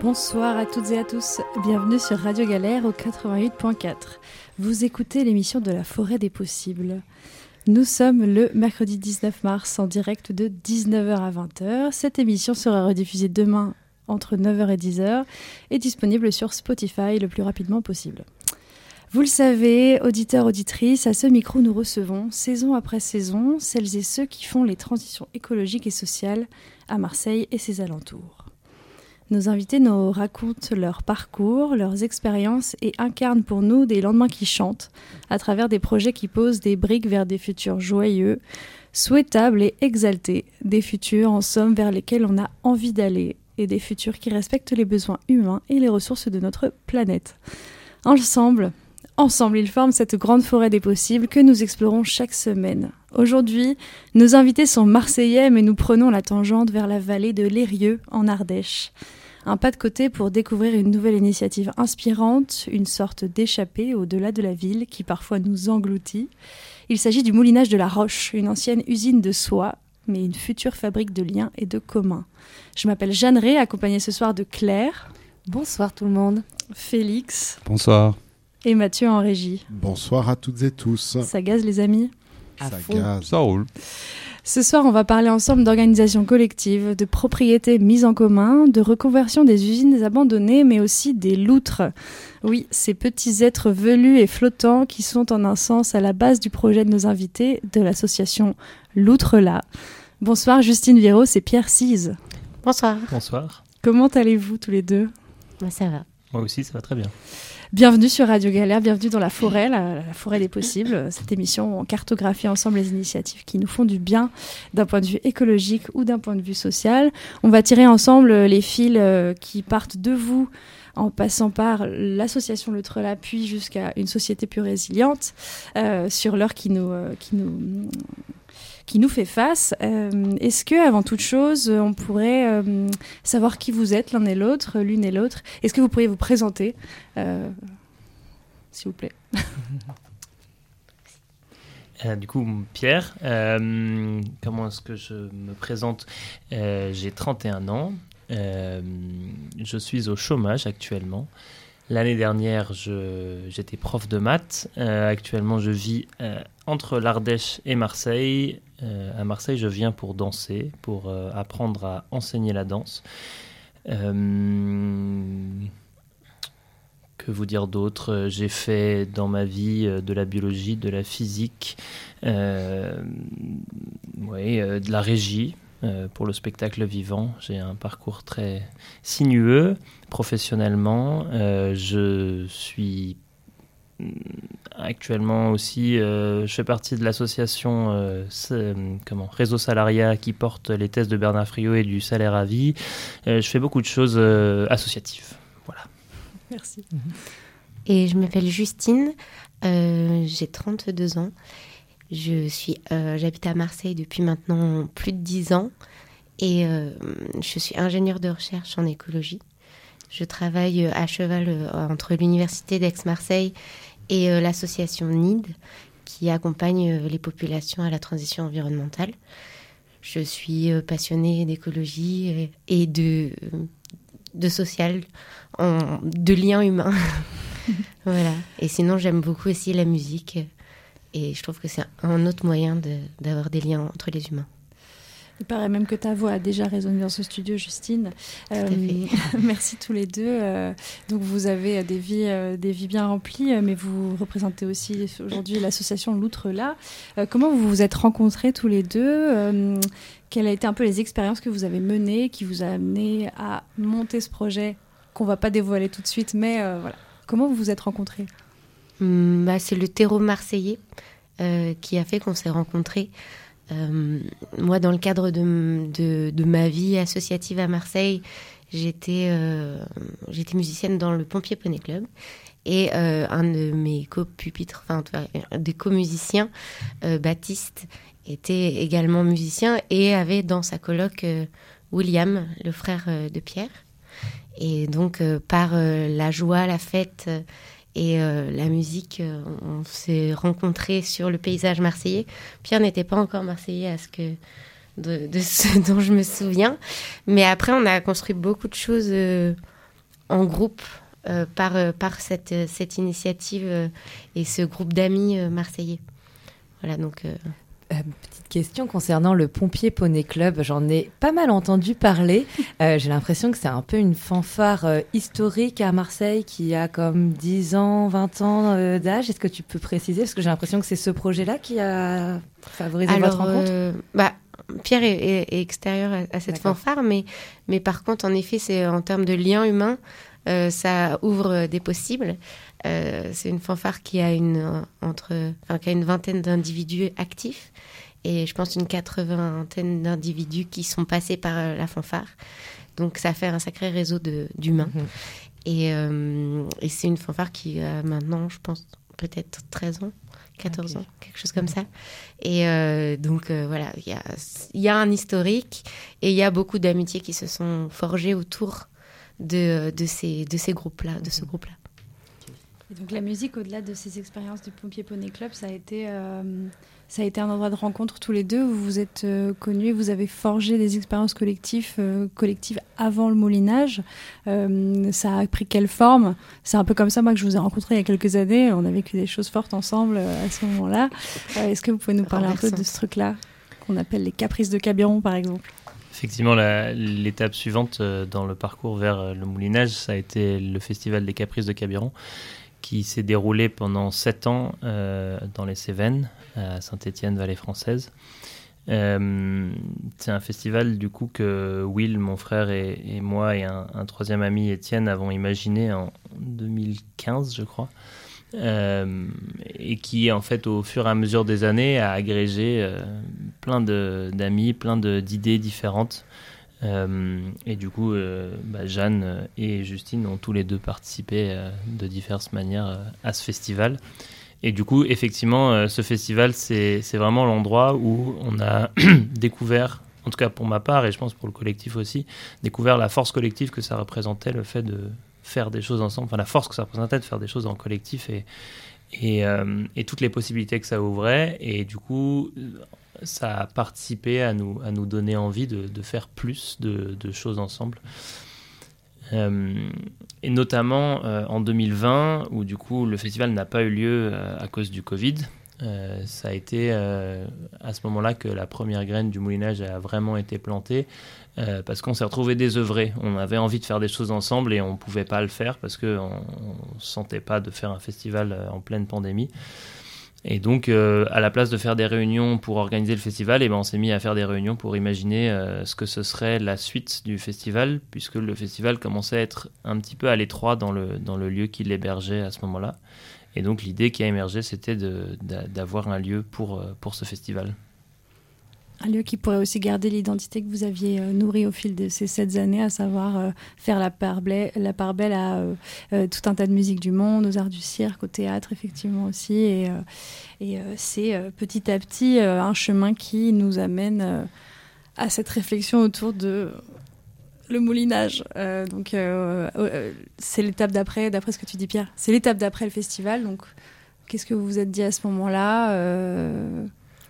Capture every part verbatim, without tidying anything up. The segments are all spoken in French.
Bonsoir à toutes et à tous, bienvenue sur Radio Galère au quatre-vingt-huit point quatre. Vous écoutez l'émission de la Forêt des Possibles. Nous sommes le mercredi dix-neuf mars en direct de dix-neuf heures à vingt heures. Cette émission sera rediffusée demain entre neuf heures et dix heures et disponible sur Spotify le plus rapidement possible. Vous le savez, auditeurs, auditrices, à ce micro nous recevons, saison après saison, celles et ceux qui font les transitions écologiques et sociales à Marseille et ses alentours. Nos invités nous racontent leur parcours, leurs expériences et incarnent pour nous des lendemains qui chantent à travers des projets qui posent des briques vers des futurs joyeux, souhaitables et exaltés, des futurs en somme vers lesquels on a envie d'aller et des futurs qui respectent les besoins humains et les ressources de notre planète. Ensemble, ensemble, ils forment cette grande forêt des possibles que nous explorons chaque semaine. Aujourd'hui, nos invités sont marseillais, mais nous prenons la tangente vers la vallée de l'Eyrieux en Ardèche. Un pas de côté pour découvrir une nouvelle initiative inspirante, une sorte d'échappée au-delà de la ville qui parfois nous engloutit. Il s'agit du moulinage de la Roche, une ancienne usine de soie, mais une future fabrique de liens et de communs. Je m'appelle Jeanne Ré, accompagnée ce soir de Claire. Bonsoir tout le monde. Félix. Bonsoir. Et Mathieu en régie. Bonsoir à toutes et tous. Ça gaze les amis ? Ça gaze. Ça roule. Ce soir, on va parler ensemble d'organisation collective, de propriété mise en commun, de reconversion des usines abandonnées, mais aussi des loutres. Oui, ces petits êtres velus et flottants qui sont en un sens à la base du projet de nos invités de l'association Loutre-là. Bonsoir Justine Viros et Pierre Cise. Bonsoir. Bonsoir. Comment allez-vous tous les deux ? Bah, ça va. Moi aussi, ça va très bien. Bienvenue sur Radio Galère, bienvenue dans la forêt, la, la forêt des possibles. Cette émission, on cartographie ensemble les initiatives qui nous font du bien d'un point de vue écologique ou d'un point de vue social. On va tirer ensemble les fils qui partent de vous en passant par l'association Loutre-là, puis jusqu'à une société plus résiliente, euh, sur l'heure qui nous... Euh, qui nous qui nous fait face. Euh, est-ce que, avant toute chose, on pourrait euh, savoir qui vous êtes, l'un et l'autre, l'une et l'autre ? Est-ce que vous pourriez vous présenter, euh, s'il vous plaît ? euh, Du coup, Pierre, euh, comment est-ce que je me présente ? euh, J'ai trente et un ans. Euh, je suis au chômage actuellement. L'année dernière, je, j'étais prof de maths. Euh, actuellement, je vis euh, entre l'Ardèche et Marseille. Euh, à Marseille, je viens pour danser, pour euh, apprendre à enseigner la danse. Euh, que vous dire d'autre ? J'ai fait dans ma vie euh, de la biologie, de la physique, euh, ouais, euh, de la régie. Euh, pour le spectacle vivant, j'ai un parcours très sinueux professionnellement. Euh, je suis actuellement aussi, euh, je fais partie de l'association euh, comment, Réseau Salariat qui porte les thèses de Bernard Friot et du salaire à vie. Euh, je fais beaucoup de choses euh, associatives. Voilà. Merci. Et je m'appelle Justine, euh, j'ai trente-deux ans. Je suis, euh, j'habite à Marseille depuis maintenant plus de dix ans et euh, je suis ingénieure de recherche en écologie. Je travaille à cheval euh, entre l'université d'Aix-Marseille et euh, l'association N I D qui accompagne euh, les populations à la transition environnementale. Je suis euh, passionnée d'écologie et, et de, de social, en, de liens humains. Voilà. Et sinon, j'aime beaucoup aussi la musique. Et je trouve que c'est un autre moyen de, d'avoir des liens entre les humains. Il paraît même que ta voix a déjà résonné dans ce studio, Justine. Tout à fait. Merci tous les deux. Euh, donc vous avez des vies, euh, des vies bien remplies, mais vous représentez aussi aujourd'hui l'association Loutre-là. Euh, comment vous vous êtes rencontrés tous les deux ? euh, Quelles ont été un peu les expériences que vous avez menées, qui vous a amené à monter ce projet qu'on ne va pas dévoiler tout de suite, mais euh, voilà. Comment vous vous êtes rencontrés ? Hum, bah, c'est le terreau marseillais euh, qui a fait qu'on s'est rencontrés. Euh, moi, dans le cadre de, de, de ma vie associative à Marseille, j'étais, euh, j'étais musicienne dans le Pompier Poney Club. Et euh, un de mes co-pupitres, enfin, des co-musiciens, euh, Baptiste, était également musicien et avait dans sa coloc euh, William, le frère euh, de Pierre. Et donc, euh, par euh, la joie, la fête euh, et euh, la musique, euh, on s'est rencontrés sur le paysage marseillais. Pierre n'était pas encore marseillais à ce que, de, de ce dont je me souviens. Mais après, on a construit beaucoup de choses euh, en groupe euh, par, euh, par cette, cette initiative euh, et ce groupe d'amis euh, marseillais. Voilà, donc... Euh... Euh, petite question concernant le Pompier Poney Club. J'en ai pas mal entendu parler. Euh, j'ai l'impression que c'est un peu une fanfare euh, historique à Marseille qui a comme dix ans, vingt ans euh, d'âge. Est-ce que tu peux préciser? Parce que j'ai l'impression que c'est ce projet-là qui a favorisé Alors, votre rencontre. Euh, bah, Pierre est, est, est extérieur à, à cette D'accord. fanfare, mais, mais par contre, en effet, c'est en termes de lien humain, euh, ça ouvre des possibles. Euh, c'est une fanfare qui a une, entre, enfin, qui a une vingtaine d'individus actifs et je pense une quatre-vingtaine d'individus qui sont passés par euh, la fanfare. Donc ça fait un sacré réseau de, d'humains. Mmh. Et, euh, et c'est une fanfare qui a maintenant, je pense, peut-être treize ans, quatorze okay. ans, quelque chose comme ça. Et euh, donc euh, voilà, il y a, y a un historique et il y a beaucoup d'amitiés qui se sont forgées autour de, de, ces, de ces groupes-là, de ce groupe-là. Et donc la musique, au-delà de ces expériences du Pompier Poney Club, ça a été, euh, ça a été un endroit de rencontre tous les deux où vous vous êtes euh, connus et vous avez forgé des expériences collectives, euh, collectives avant le moulinage. Euh, ça a pris quelle forme? C'est un peu comme ça, moi, que je vous ai rencontré il y a quelques années. On a vécu des choses fortes ensemble euh, à ce moment-là. Euh, est-ce que vous pouvez nous parler un peu de ce truc-là, qu'on appelle les caprices de Cabiron, par exemple? Effectivement, la, l'étape suivante euh, dans le parcours vers euh, le moulinage, ça a été le festival des Caprices de Cabiron, qui s'est déroulé pendant sept ans euh, dans les Cévennes, à Saint-Étienne, Vallée Française. Euh, c'est un festival du coup que Will, mon frère, et, et moi et un, un troisième ami, Étienne, avons imaginé en deux mille quinze, je crois, euh, et qui, en fait, au fur et à mesure des années, a agrégé euh, plein de, d'amis, plein de, d'idées différentes. Euh, et du coup, euh, bah, Jeanne et Justine ont tous les deux participé euh, de diverses manières euh, à ce festival. Et du coup, effectivement, euh, ce festival, c'est, c'est vraiment l'endroit où on a découvert, en tout cas pour ma part, et je pense pour le collectif aussi, découvert la force collective que ça représentait, le fait de faire des choses ensemble, enfin la force que ça représentait de faire des choses en collectif et, et, euh, et toutes les possibilités que ça ouvrait. Et du coup... ça a participé à nous, à nous donner envie de, de faire plus de, de choses ensemble. Euh, et notamment euh, en deux mille vingt, où du coup le festival n'a pas eu lieu euh, à cause du Covid. Euh, ça a été euh, à ce moment-là que la première graine du moulinage a vraiment été plantée, euh, parce qu'on s'est retrouvés désœuvrés. On avait envie de faire des choses ensemble et on ne pouvait pas le faire parce qu'on ne sentait pas de faire un festival en pleine pandémie. Et donc, euh, à la place de faire des réunions pour organiser le festival, eh ben, on s'est mis à faire des réunions pour imaginer euh, ce que ce serait la suite du festival, puisque le festival commençait à être un petit peu à l'étroit dans le, dans le lieu qui l'hébergeait à ce moment-là. Et donc, l'idée qui a émergé, c'était de, d'avoir un lieu pour, pour ce festival. Un lieu qui pourrait aussi garder l'identité que vous aviez euh, nourrie au fil de ces sept années, à savoir euh, faire la part, belle, la part belle à euh, euh, tout un tas de musiques du monde, aux arts du cirque, au théâtre, effectivement aussi. Et, euh, et euh, c'est euh, petit à petit euh, un chemin qui nous amène euh, à cette réflexion autour de le moulinage. Euh, donc, euh, euh, c'est l'étape d'après, d'après ce que tu dis, Pierre. C'est l'étape d'après le festival. Donc, qu'est-ce que vous vous êtes dit à ce moment-là euh,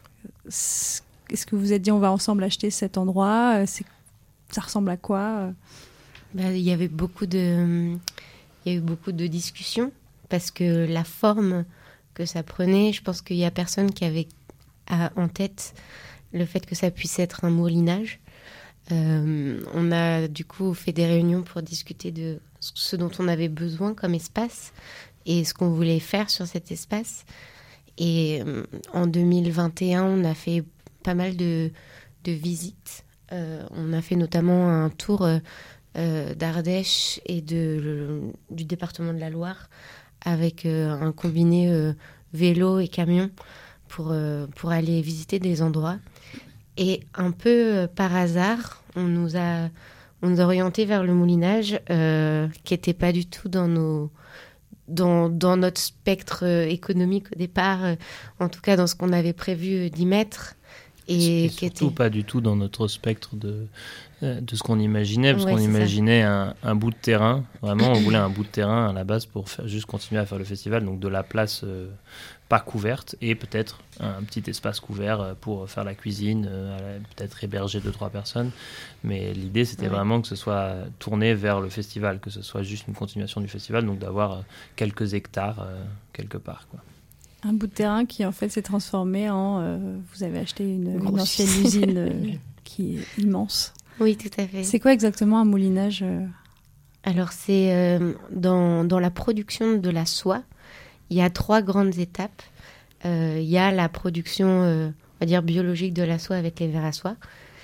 Est-ce que vous vous êtes dit on va ensemble acheter cet endroit? C'est, ça ressemble à quoi? Bah, il y avait beaucoup de, il y a eu beaucoup de discussions parce que la forme que ça prenait, je pense qu'il y a personne qui avait à, en tête le fait que ça puisse être un moulinage. Euh, on a du coup fait des réunions pour discuter de ce dont on avait besoin comme espace et ce qu'on voulait faire sur cet espace. Et euh, en deux mille vingt et un, on a fait pas mal de, de visites. Euh, on a fait notamment un tour euh, euh, d'Ardèche et de, le, du département de la Loire avec euh, un combiné euh, vélo et camion pour, euh, pour aller visiter des endroits. Et un peu euh, par hasard, on nous a, on nous a orientés vers le moulinage euh, qui n'était pas du tout dans nos... Dans, dans notre spectre euh, économique au départ, euh, en tout cas dans ce qu'on avait prévu d'y mettre. Et, et surtout était... pas du tout dans notre spectre de, de ce qu'on imaginait, parce ouais, qu'on imaginait un, un bout de terrain. Vraiment, on voulait un bout de terrain à la base pour faire, juste continuer à faire le festival, donc de la place euh, pas couverte et peut-être un petit espace couvert pour faire la cuisine, euh, peut-être héberger deux, trois personnes. Mais l'idée, c'était ouais. vraiment que ce soit tourné vers le festival, que ce soit juste une continuation du festival, donc d'avoir quelques hectares euh, quelque part, quoi. Un bout de terrain qui en fait s'est transformé en... Euh, vous avez acheté une, une ancienne usine euh, qui est immense. Oui, tout à fait. C'est quoi exactement un moulinage euh... Alors c'est euh, dans, dans la production de la soie, il y a trois grandes étapes. Euh, il y a la production, euh, on va dire, biologique de la soie avec les vers à soie.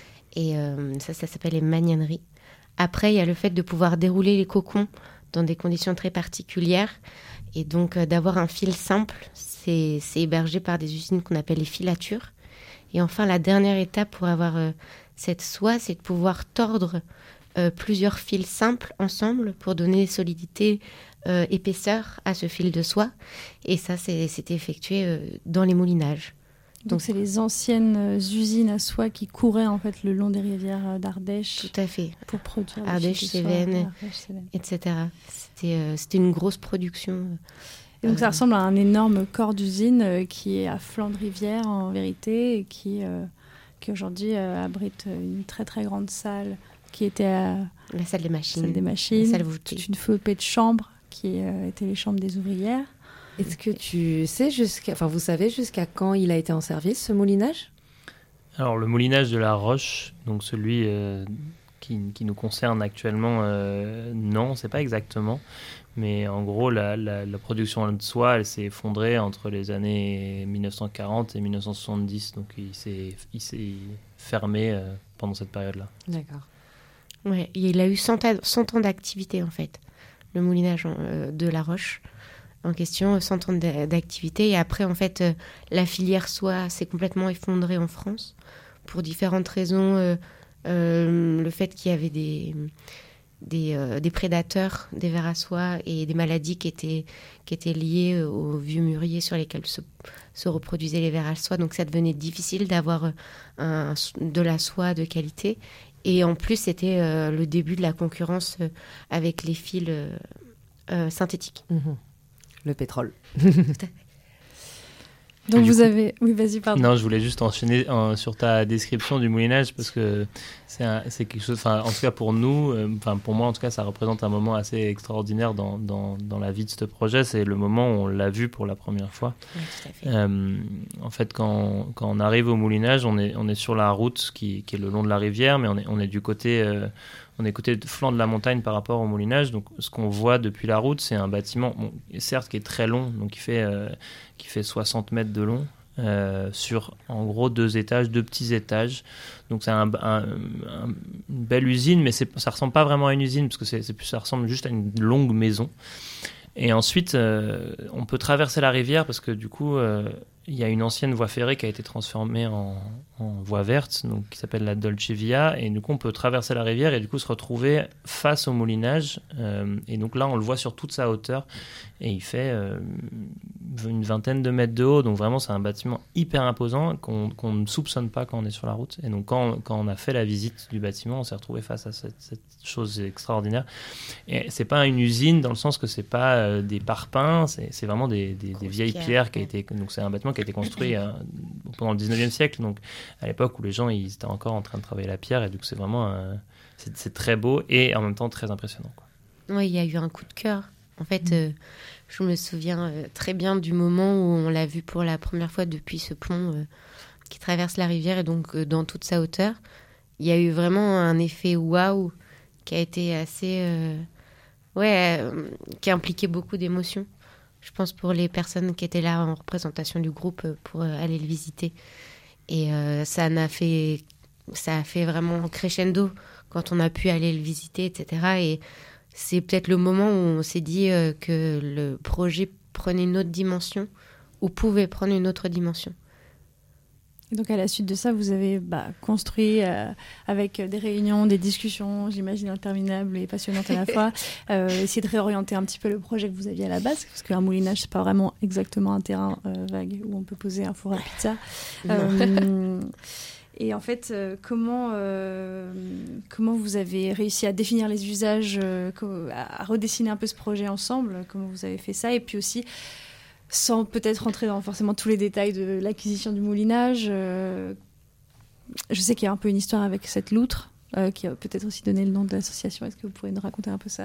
Et euh, ça, ça s'appelle les magnaneries. Après, il y a le fait de pouvoir dérouler les cocons dans des conditions très particulières. Et donc euh, d'avoir un fil simple, c'est, c'est hébergé par des usines qu'on appelle les filatures. Et enfin, la dernière étape pour avoir euh, cette soie, c'est de pouvoir tordre euh, plusieurs fils simples ensemble pour donner solidité, euh, épaisseur à ce fil de soie. Et ça, c'est, c'est effectué euh, dans les moulinages. Donc, Donc c'est les anciennes usines à soie qui couraient en fait le long des rivières d'Ardèche. Tout à fait. Pour produire Ardèche, Cévennes, et cetera. C'était, euh, c'était une grosse production. Et donc euh, ça ressemble à un énorme corps d'usine euh, qui est à flanc de rivière en vérité et qui, euh, qui aujourd'hui euh, abrite une très très grande salle qui était à la salle des machines. Salle des machines, la salle voûtée. Toute une flopée de chambres qui euh, étaient les chambres des ouvrières. Est-ce que tu sais jusqu'à, enfin vous savez jusqu'à quand il a été en service ce moulinage ? Alors le moulinage de la Roche, donc celui euh, qui, qui nous concerne actuellement, euh, non, c'est pas exactement. Mais en gros, la, la, la production de soie, elle s'est effondrée entre les années dix-neuf cent quarante et dix-neuf cent soixante-dix. Donc il s'est, il s'est fermé euh, pendant cette période-là. D'accord. Ouais, il a eu cent ans d'activité en fait, le moulinage euh, de la Roche. En question, cent ans d'activité. Et après, en fait, euh, la filière soie s'est complètement effondrée en France pour différentes raisons. Euh, euh, le fait qu'il y avait des, des, euh, des prédateurs des vers à soie et des maladies qui étaient, qui étaient liées aux vieux mûriers sur lesquels se, se reproduisaient les vers à soie. Donc, ça devenait difficile d'avoir un, de la soie de qualité. Et en plus, c'était euh, le début de la concurrence euh, avec les fils euh, euh, synthétiques. Mmh. Le pétrole. Donc vous coup, avez... Oui, vas-y, pardon. Non, je voulais juste enchaîner en, sur ta description du moulinage parce que c'est, un, c'est quelque chose... Enfin, en tout cas pour nous, enfin euh, pour moi en tout cas, ça représente un moment assez extraordinaire dans, dans, dans la vie de ce projet. C'est le moment où on l'a vu pour la première fois. Oui, tout à fait. Euh, en fait, quand, quand on arrive au moulinage, on est, on est sur la route qui, qui est le long de la rivière, mais on est, on est du côté... Euh, On est côté flanc de la montagne par rapport au moulinage. Donc, ce qu'on voit depuis la route, c'est un bâtiment, bon, certes, qui est très long, donc qui fait, euh, qui fait soixante mètres de long, euh, sur en gros deux étages, deux petits étages. Donc, c'est un, un, un, une belle usine, mais c'est, ça ne ressemble pas vraiment à une usine, parce que c'est, c'est plus, ça ressemble juste à une longue maison. Et ensuite, euh, on peut traverser la rivière, parce que du coup, euh, il y a une ancienne voie ferrée qui a été transformée en, en voie verte, donc, qui s'appelle la Dolce Via, et du coup on peut traverser la rivière et du coup se retrouver face au moulinage, euh, et donc là on le voit sur toute sa hauteur, et il fait euh, une vingtaine de mètres de haut, donc vraiment c'est un bâtiment hyper imposant qu'on, qu'on ne soupçonne pas quand on est sur la route. Et donc quand, quand on a fait la visite du bâtiment, on s'est retrouvé face à cette, cette chose extraordinaire. Et c'est pas une usine dans le sens que c'est pas euh, des parpaings, c'est, c'est vraiment des, des, des vieilles pierres, pierres qui a été, donc c'est un bâtiment qui a été construit euh, pendant le dix-neuvième siècle, donc à l'époque où les gens ils étaient encore en train de travailler la pierre, et donc c'est vraiment euh, c'est, c'est très beau et en même temps très impressionnant, quoi. Oui, il y a eu un coup de cœur. En fait, euh, je me souviens euh, très bien du moment où on l'a vu pour la première fois depuis ce pont euh, qui traverse la rivière, et donc euh, dans toute sa hauteur. Il y a eu vraiment un effet waouh qui a été assez... Euh, ouais, euh, qui a impliqué beaucoup d'émotions. Je pense pour les personnes qui étaient là en représentation du groupe euh, pour euh, aller le visiter. Et euh, ça, n'a fait, ça a fait vraiment crescendo quand on a pu aller le visiter, et cetera. Et c'est peut-être le moment où on s'est dit euh, que le projet prenait une autre dimension, ou pouvait prendre une autre dimension. Et donc à la suite de ça, vous avez bah, construit euh, avec des réunions, des discussions, j'imagine interminables et passionnantes à la fois, euh, essayer de réorienter un petit peu le projet que vous aviez à la base, parce qu'un moulinage, c'est pas vraiment exactement un terrain euh, vague où on peut poser un four à pizza. Euh, et en fait, euh, comment, euh, comment vous avez réussi à définir les usages, euh, à redessiner un peu ce projet ensemble, comment vous avez fait ça, et puis aussi sans peut-être rentrer dans forcément tous les détails de l'acquisition du moulinage. Euh, je sais qu'il y a un peu une histoire avec cette loutre, euh, qui a peut-être aussi donné le nom de l'association. Est-ce que vous pourriez nous raconter un peu ça ?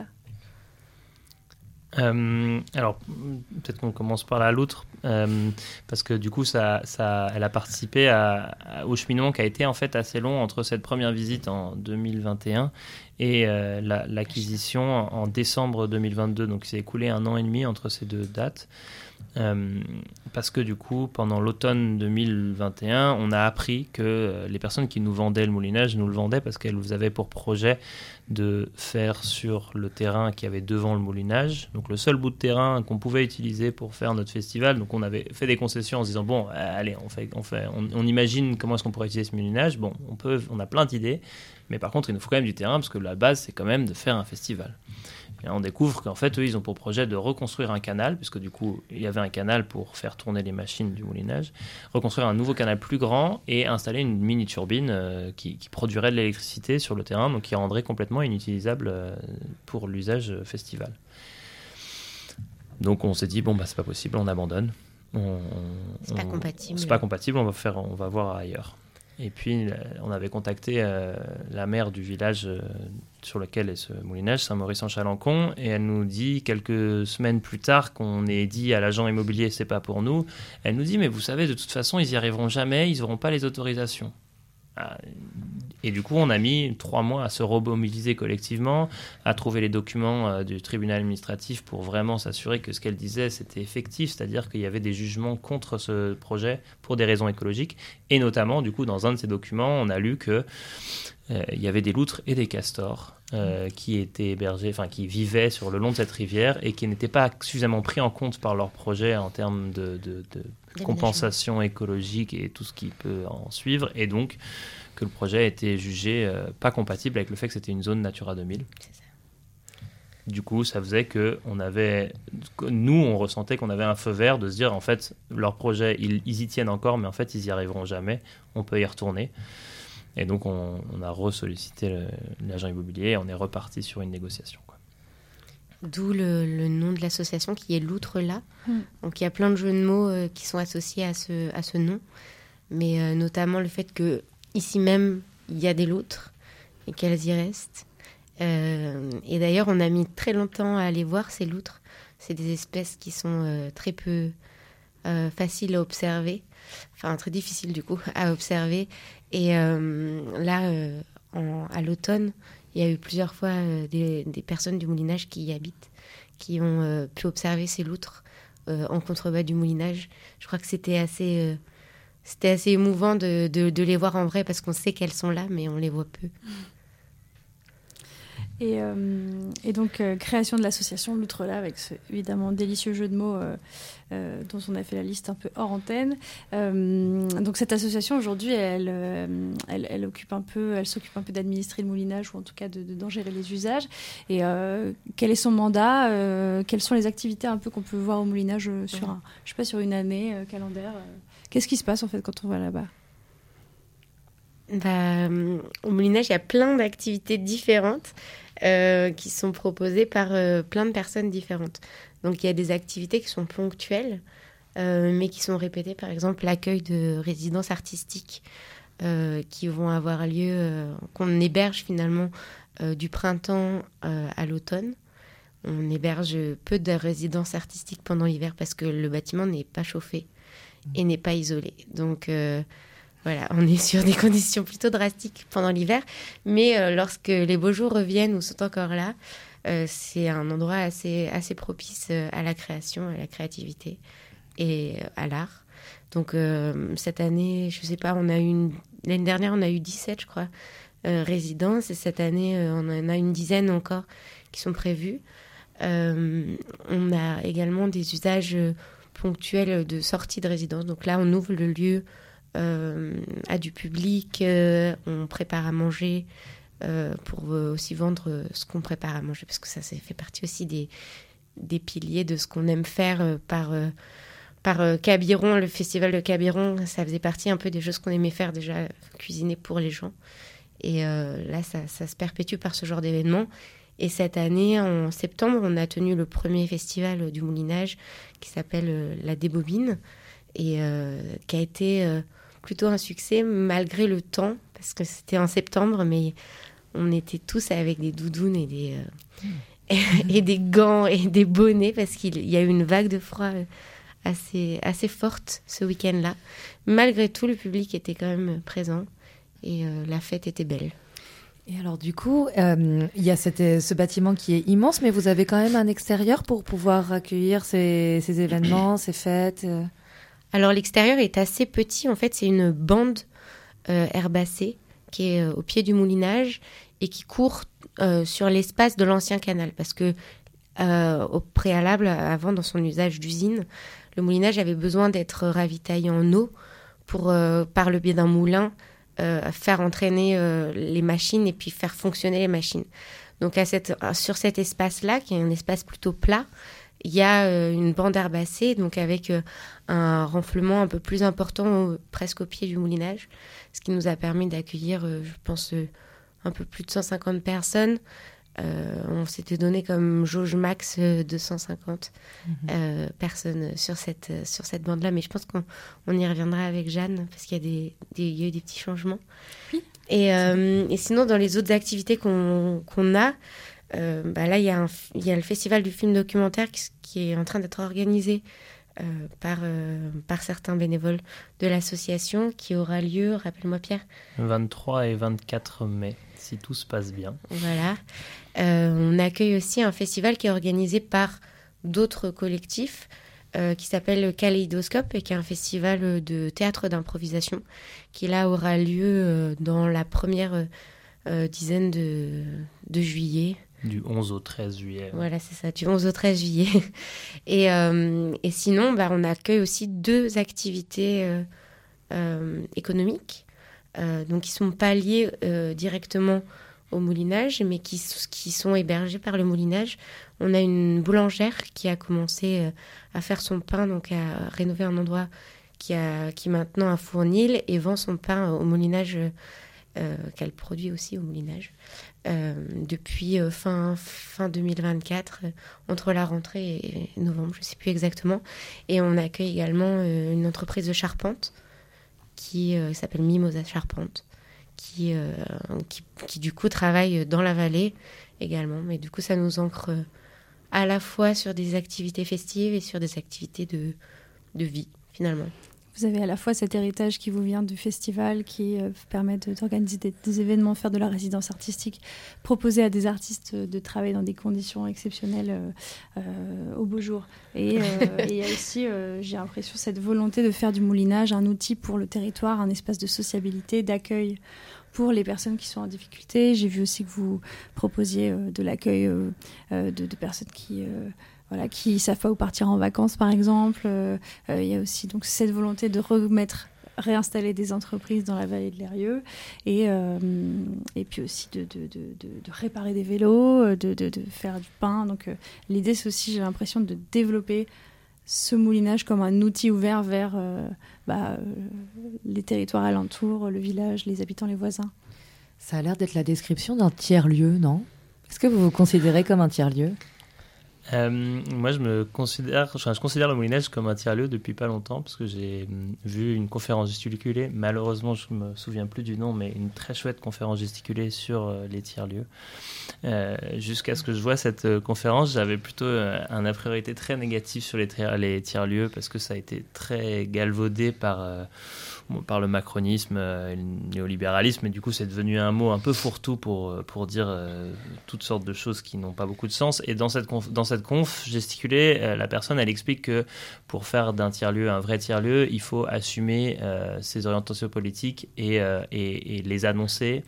Euh, alors, peut-être qu'on commence par la loutre, euh, parce que du coup, ça, ça, elle a participé à, à, au cheminement qui a été en fait assez long entre cette première visite en deux mille vingt et un et euh, la, l'acquisition en, en décembre deux mille vingt-deux. Donc, il s'est écoulé un an et demi entre ces deux dates. Euh, parce que du coup, pendant l'automne deux mille vingt et un, on a appris que euh, les personnes qui nous vendaient le moulinage nous le vendaient parce qu'elles avaient pour projet de faire sur le terrain qui avait devant le moulinage, donc le seul bout de terrain qu'on pouvait utiliser pour faire notre festival. Donc on avait fait des concessions en se disant bon, allez, on fait, on fait, on, on imagine comment est-ce qu'on pourrait utiliser ce moulinage. Bon, on peut, on a plein d'idées, mais par contre, il nous faut quand même du terrain parce que la base, c'est quand même de faire un festival. Et on découvre qu'en fait, eux, ils ont pour projet de reconstruire un canal, puisque du coup, il y avait un canal pour faire tourner les machines du moulinage, reconstruire un nouveau canal plus grand et installer une mini-turbine euh, qui, qui produirait de l'électricité sur le terrain, donc qui rendrait complètement inutilisable euh, pour l'usage festival. Donc on s'est dit, bon, bah, c'est pas possible, on abandonne. On, c'est on, pas compatible. C'est pas compatible, on va, faire, on va voir ailleurs. Et puis, on avait contacté euh, la maire du village euh, sur lequel est ce moulinage, Saint-Maurice-en-Chalancon, et elle nous dit, quelques semaines plus tard, qu'on ait dit à l'agent immobilier, c'est pas pour nous, elle nous dit, mais vous savez, de toute façon, ils y arriveront jamais, ils n'auront pas les autorisations. Et du coup, on a mis trois mois à se remobiliser collectivement, à trouver les documents euh, du tribunal administratif pour vraiment s'assurer que ce qu'elle disait, c'était effectif, c'est-à-dire qu'il y avait des jugements contre ce projet pour des raisons écologiques. Et notamment, du coup, dans un de ces documents, on a lu qu'il euh, y avait des loutres et des castors euh, qui étaient hébergés, enfin qui vivaient sur le long de cette rivière et qui n'étaient pas suffisamment pris en compte par leur projet en termes de, de, de compensation écologique et tout ce qui peut en suivre. Et donc, que le projet a été jugé euh, pas compatible avec le fait que c'était une zone Natura deux mille. C'est ça. Du coup, ça faisait que on avait, nous, on ressentait qu'on avait un feu vert de se dire, en fait, leur projet, ils, ils y tiennent encore, mais en fait, ils y arriveront jamais. On peut y retourner. Et donc, on, on a ressollicité le, l'agent immobilier et on est reparti sur une négociation, quoi. D'où le, le nom de l'association qui est l'Outre-là. Mm. Donc, il y a plein de jeux de mots euh, qui sont associés à ce, à ce nom. Mais euh, notamment le fait que ici même, il y a des loutres et qu'elles y restent. Euh, et d'ailleurs, on a mis très longtemps à aller voir ces loutres. C'est des espèces qui sont euh, très peu euh, faciles à observer. Enfin, très difficiles du coup à observer. Et euh, là, euh, en, à l'automne, il y a eu plusieurs fois euh, des, des personnes du moulinage qui y habitent, qui ont euh, pu observer ces loutres euh, en contrebas du moulinage. Je crois que c'était assez... Euh, C'était assez émouvant de, de, de les voir en vrai parce qu'on sait qu'elles sont là, mais on les voit peu. Et, euh, et donc, euh, création de l'association L'Outre-là, avec ce évidemment délicieux jeu de mots euh, euh, dont on a fait la liste un peu hors antenne. Euh, donc, cette association, aujourd'hui, elle, euh, elle, elle, occupe un peu, elle s'occupe un peu d'administrer le moulinage ou en tout cas de, de, d'en gérer les usages. Et euh, quel est son mandat euh, Quelles sont les activités un peu qu'on peut voir au moulinage euh, sur, un, je sais pas, sur une année euh, calendaire euh, Qu'est-ce qui se passe en fait quand on va là-bas ? Bah, au moulinage, il y a plein d'activités différentes euh, qui sont proposées par euh, plein de personnes différentes. Donc il y a des activités qui sont ponctuelles, euh, mais qui sont répétées. Par exemple, l'accueil de résidences artistiques euh, qui vont avoir lieu, euh, qu'on héberge finalement euh, du printemps euh, à l'automne. On héberge peu de résidences artistiques pendant l'hiver parce que le bâtiment n'est pas chauffé et n'est pas isolé. Donc euh, voilà, on est sur des conditions plutôt drastiques pendant l'hiver, mais euh, lorsque les beaux jours reviennent ou sont encore là, euh, c'est un endroit assez, assez propice euh, à la création, à la créativité et euh, à l'art. Donc euh, cette année, je sais pas, on a eu une... l'année dernière on a eu dix-sept, je crois, euh, résidences, et cette année euh, on en a une dizaine encore qui sont prévues. Euh, on a également des usages ponctuels de sortie de résidence. Donc là, on ouvre le lieu euh, à du public, euh, on prépare à manger euh, pour euh, aussi vendre ce qu'on prépare à manger, parce que ça, ça fait partie aussi des, des piliers de ce qu'on aime faire euh, par, euh, par euh, Cabiron, le festival de Cabiron. Ça faisait partie un peu des choses qu'on aimait faire déjà, cuisiner pour les gens. Et euh, là, ça, ça se perpétue par ce genre d'événement. Et cette année, en septembre, on a tenu le premier festival du moulinage qui s'appelle euh, La Débobine, et euh, qui a été euh, plutôt un succès malgré le temps, parce que c'était en septembre, mais on était tous avec des doudounes et des, euh, mmh. et, et des gants et des bonnets, parce qu'il y a eu une vague de froid assez, assez forte ce week-end-là. Malgré tout, le public était quand même présent et euh, la fête était belle. Et alors du coup, euh, il y a cette, ce bâtiment qui est immense, mais vous avez quand même un extérieur pour pouvoir accueillir ces, ces événements, ces fêtes euh... Alors l'extérieur est assez petit, en fait c'est une bande euh, herbacée qui est euh, au pied du moulinage et qui court euh, sur l'espace de l'ancien canal, parce que euh, au préalable, avant, dans son usage d'usine, le moulinage avait besoin d'être ravitaillé en eau pour, euh, par le biais d'un moulin, euh, faire entraîner euh, les machines et puis faire fonctionner les machines. Donc à cette, sur cet espace-là, qui est un espace plutôt plat, il y a euh, une bande herbacée, donc avec euh, un renflement un peu plus important, euh, presque au pied du moulinage, ce qui nous a permis d'accueillir, euh, je pense, euh, un peu plus de cent cinquante personnes. Euh, on s'était donné comme jauge max euh, deux cent cinquante mmh. euh, personnes sur cette, euh, sur cette bande-là, mais je pense qu'on on y reviendra avec Jeanne, parce qu'il y a, des, des, il y a eu des petits changements. Oui. Et, euh, et sinon, dans les autres activités qu'on, qu'on a, Euh, bah là, il y, y a le festival du film documentaire qui, qui est en train d'être organisé euh, par, euh, par certains bénévoles de l'association, qui aura lieu, rappelle-moi Pierre. vingt-trois et vingt-quatre mai, si tout se passe bien. Voilà. Euh, on accueille aussi un festival qui est organisé par d'autres collectifs, euh, qui s'appelle Kaléidoscope, et qui est un festival de théâtre d'improvisation, qui là aura lieu euh, dans la première euh, dizaine de, de juillet. Du onze au treize juillet. Voilà, c'est ça, du onze au treize juillet. Et, euh, et sinon, bah, on accueille aussi deux activités euh, euh, économiques, euh, donc qui ne sont pas liées euh, directement au moulinage, mais qui, qui sont hébergées par le moulinage. On a une boulangère qui a commencé euh, à faire son pain, donc à rénover un endroit qui, a, qui maintenant a Fournil et vend son pain au moulinage, euh, qu'elle produit aussi au moulinage. Euh, depuis euh, fin, fin deux mille vingt-quatre, euh, entre la rentrée et novembre, je ne sais plus exactement. Et on accueille également euh, une entreprise de charpente qui euh, s'appelle Mimosa Charpente, qui, euh, qui, qui du coup travaille dans la vallée également. Mais du coup, ça nous ancre euh, à la fois sur des activités festives et sur des activités de, de vie, finalement. Vous avez à la fois cet héritage qui vous vient du festival, qui euh, permet de, d'organiser des, des événements, faire de la résidence artistique, proposer à des artistes de travailler dans des conditions exceptionnelles euh, euh, au beau jour. Et euh, il y a aussi, euh, j'ai l'impression, cette volonté de faire du moulinage un outil pour le territoire, un espace de sociabilité, d'accueil pour les personnes qui sont en difficulté. J'ai vu aussi que vous proposiez euh, de l'accueil euh, euh, de, de personnes qui... Euh, Voilà, qui ne savent pas où partir en vacances, par exemple. Euh, euh, il y a aussi donc, cette volonté de remettre, réinstaller des entreprises dans la vallée de l'Eyrieux, et, euh, et puis aussi de, de, de, de, de réparer des vélos, de, de, de faire du pain. Donc, euh, l'idée, c'est aussi, j'ai l'impression, de développer ce moulinage comme un outil ouvert vers euh, bah, euh, les territoires alentours, le village, les habitants, les voisins. Ça a l'air d'être la description d'un tiers-lieu, non ? Est-ce que vous vous considérez comme un tiers-lieu ? Euh, moi, je me considère, enfin, je considère le moulinage comme un tiers-lieu depuis pas longtemps, parce que j'ai vu une conférence gesticulée. Malheureusement, je me souviens plus du nom, mais une très chouette conférence gesticulée sur euh, les tiers-lieux. Euh, jusqu'à ce que je vois cette euh, conférence, j'avais plutôt euh, un a priori très négatif sur les, tri- les tiers-lieux, parce que ça a été très galvaudé par euh, par le macronisme, euh, le néolibéralisme, et du coup c'est devenu un mot un peu fourre-tout pour, pour dire euh, toutes sortes de choses qui n'ont pas beaucoup de sens. Et dans cette conf, dans cette conf gesticulée, euh, la personne elle explique que pour faire d'un tiers-lieu un vrai tiers-lieu, il faut assumer euh, ses orientations politiques et, euh, et, et les annoncer,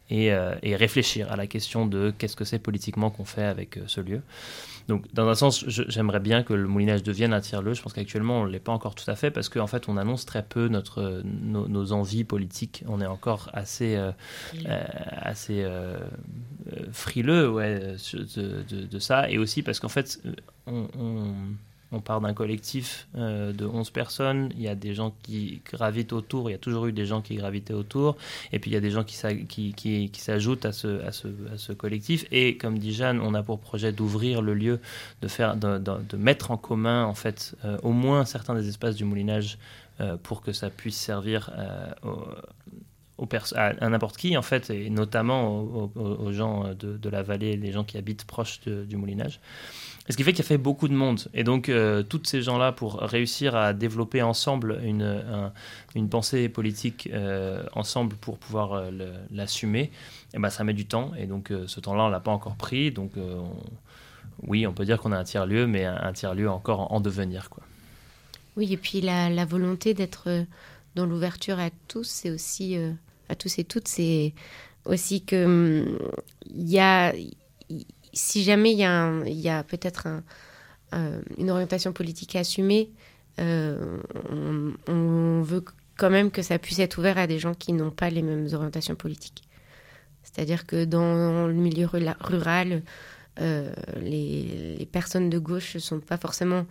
et, euh, et réfléchir à la question de qu'est-ce que c'est politiquement qu'on fait avec euh, ce lieu. Donc, dans un sens, je, j'aimerais bien que le moulinage devienne un tiers-lieu. Je pense qu'actuellement, on ne l'est pas encore tout à fait parce qu'en fait, on annonce très peu notre, nos, nos envies politiques. On est encore assez, euh, euh, assez euh, frileux ouais, de, de, de ça. Et aussi parce qu'en fait, on... on On part d'un collectif euh, de onze personnes, il y a des gens qui gravitent autour, il y a toujours eu des gens qui gravitaient autour, et puis il y a des gens qui, qui, qui, qui s'ajoutent à ce, à, ce, à ce collectif. Et comme dit Jeanne, on a pour projet d'ouvrir le lieu, de, faire, de, de, de mettre en commun en fait, euh, au moins certains des espaces du moulinage euh, pour que ça puisse servir euh, aux, aux pers- à, à n'importe qui, en fait, et notamment aux, aux, aux gens de, de la vallée, les gens qui habitent proches de, du moulinage. Et ce qui fait qu'il y a fait beaucoup de monde. Et donc, euh, tous ces gens-là, pour réussir à développer ensemble une, un, une pensée politique euh, ensemble pour pouvoir euh, le, l'assumer, et ben, ça met du temps. Et donc, euh, ce temps-là, on ne l'a pas encore pris. Donc, euh, on, oui, on peut dire qu'on a un tiers-lieu, mais un, un tiers-lieu encore en, en devenir, quoi. Oui, et puis la, la volonté d'être dans l'ouverture à tous, c'est aussi, euh, à tous et toutes, c'est aussi que il y a... Y, si jamais il y, y a peut-être un, euh, une orientation politique assumée, euh, on, on veut quand même que ça puisse être ouvert à des gens qui n'ont pas les mêmes orientations politiques. C'est-à-dire que dans le milieu rural, euh, les, les personnes de gauche ne sont pas forcément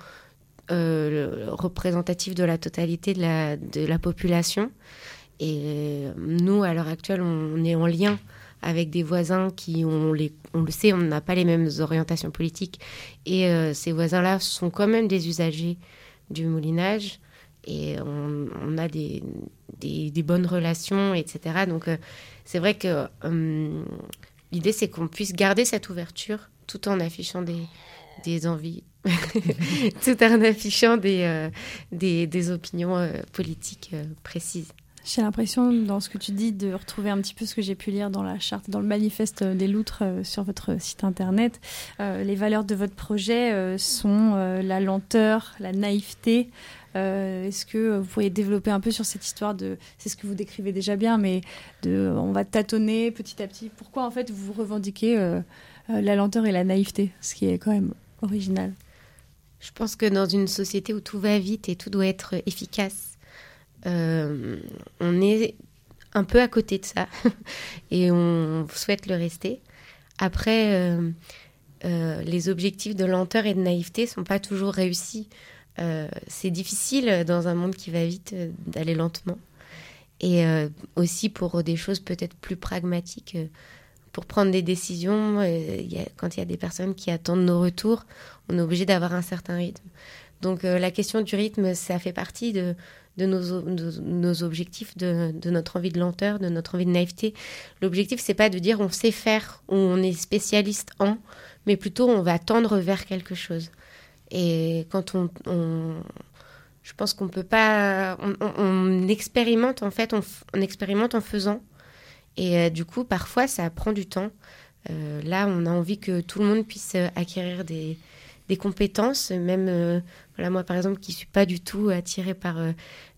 euh, représentatives de la totalité de la, de la population. Et nous, à l'heure actuelle, on, on est en lien avec des voisins qui, on, les, on le sait, on n'a pas les mêmes orientations politiques. Et euh, ces voisins-là sont quand même des usagers du moulinage. Et on, on a des, des, des bonnes relations, et cetera. Donc, euh, c'est vrai que euh, l'idée, c'est qu'on puisse garder cette ouverture tout en affichant des, des envies, tout en affichant des, euh, des, des opinions euh, politiques euh, précises. J'ai l'impression, dans ce que tu dis, de retrouver un petit peu ce que j'ai pu lire dans la charte, dans le manifeste des loutres euh, sur votre site internet. Euh, les valeurs de votre projet euh, sont euh, la lenteur, la naïveté. Euh, est-ce que vous pourriez développer un peu sur cette histoire de... C'est ce que vous décrivez déjà bien, mais de, on va tâtonner petit à petit. Pourquoi, en fait, vous revendiquez euh, euh, la lenteur et la naïveté, ce qui est quand même original? Je pense que dans une société où tout va vite et tout doit être efficace, Euh, on est un peu à côté de ça et on souhaite le rester. Après, euh, euh, les objectifs de lenteur et de naïveté ne sont pas toujours réussis. Euh, c'est difficile dans un monde qui va vite euh, d'aller lentement. Et euh, aussi pour des choses peut-être plus pragmatiques, euh, pour prendre des décisions, euh, y a, quand il y a des personnes qui attendent nos retours, on est obligé d'avoir un certain rythme. Donc euh, la question du rythme, ça fait partie de de nos, de nos objectifs, de, de notre envie de lenteur, de notre envie de naïveté. L'objectif, c'est pas de dire on sait faire ou on est spécialiste en, mais plutôt on va tendre vers quelque chose. Et quand on... on je pense qu'on peut pas... On, on, on expérimente, en fait, on, on expérimente en faisant. Et euh, du coup, parfois, ça prend du temps. Euh, là, on a envie que tout le monde puisse acquérir des... des compétences, même euh, voilà, moi par exemple qui ne suis pas du tout attirée par euh,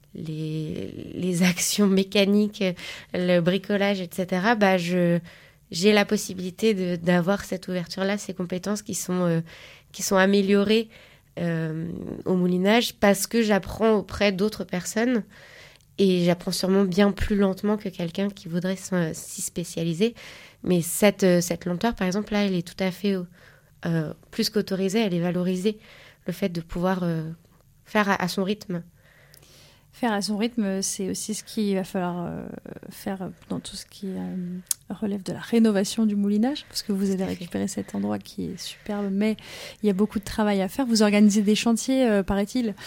les, les actions mécaniques, le bricolage, et cetera, bah, je, j'ai la possibilité de, d'avoir cette ouverture-là, ces compétences qui sont, euh, qui sont améliorées euh, au moulinage parce que j'apprends auprès d'autres personnes et j'apprends sûrement bien plus lentement que quelqu'un qui voudrait s'y spécialiser. Mais cette, cette lenteur, par exemple, là, elle est tout à fait... Euh, plus qu'autorisée, elle est valorisée. Le fait de pouvoir euh, faire à, à son rythme. Faire à son rythme, c'est aussi ce qu'il va falloir euh, faire dans tout ce qui euh, relève de la rénovation du moulinage, parce que vous allez récupérer cet endroit qui est superbe, mais il y a beaucoup de travail à faire. Vous organisez des chantiers, euh, paraît-il,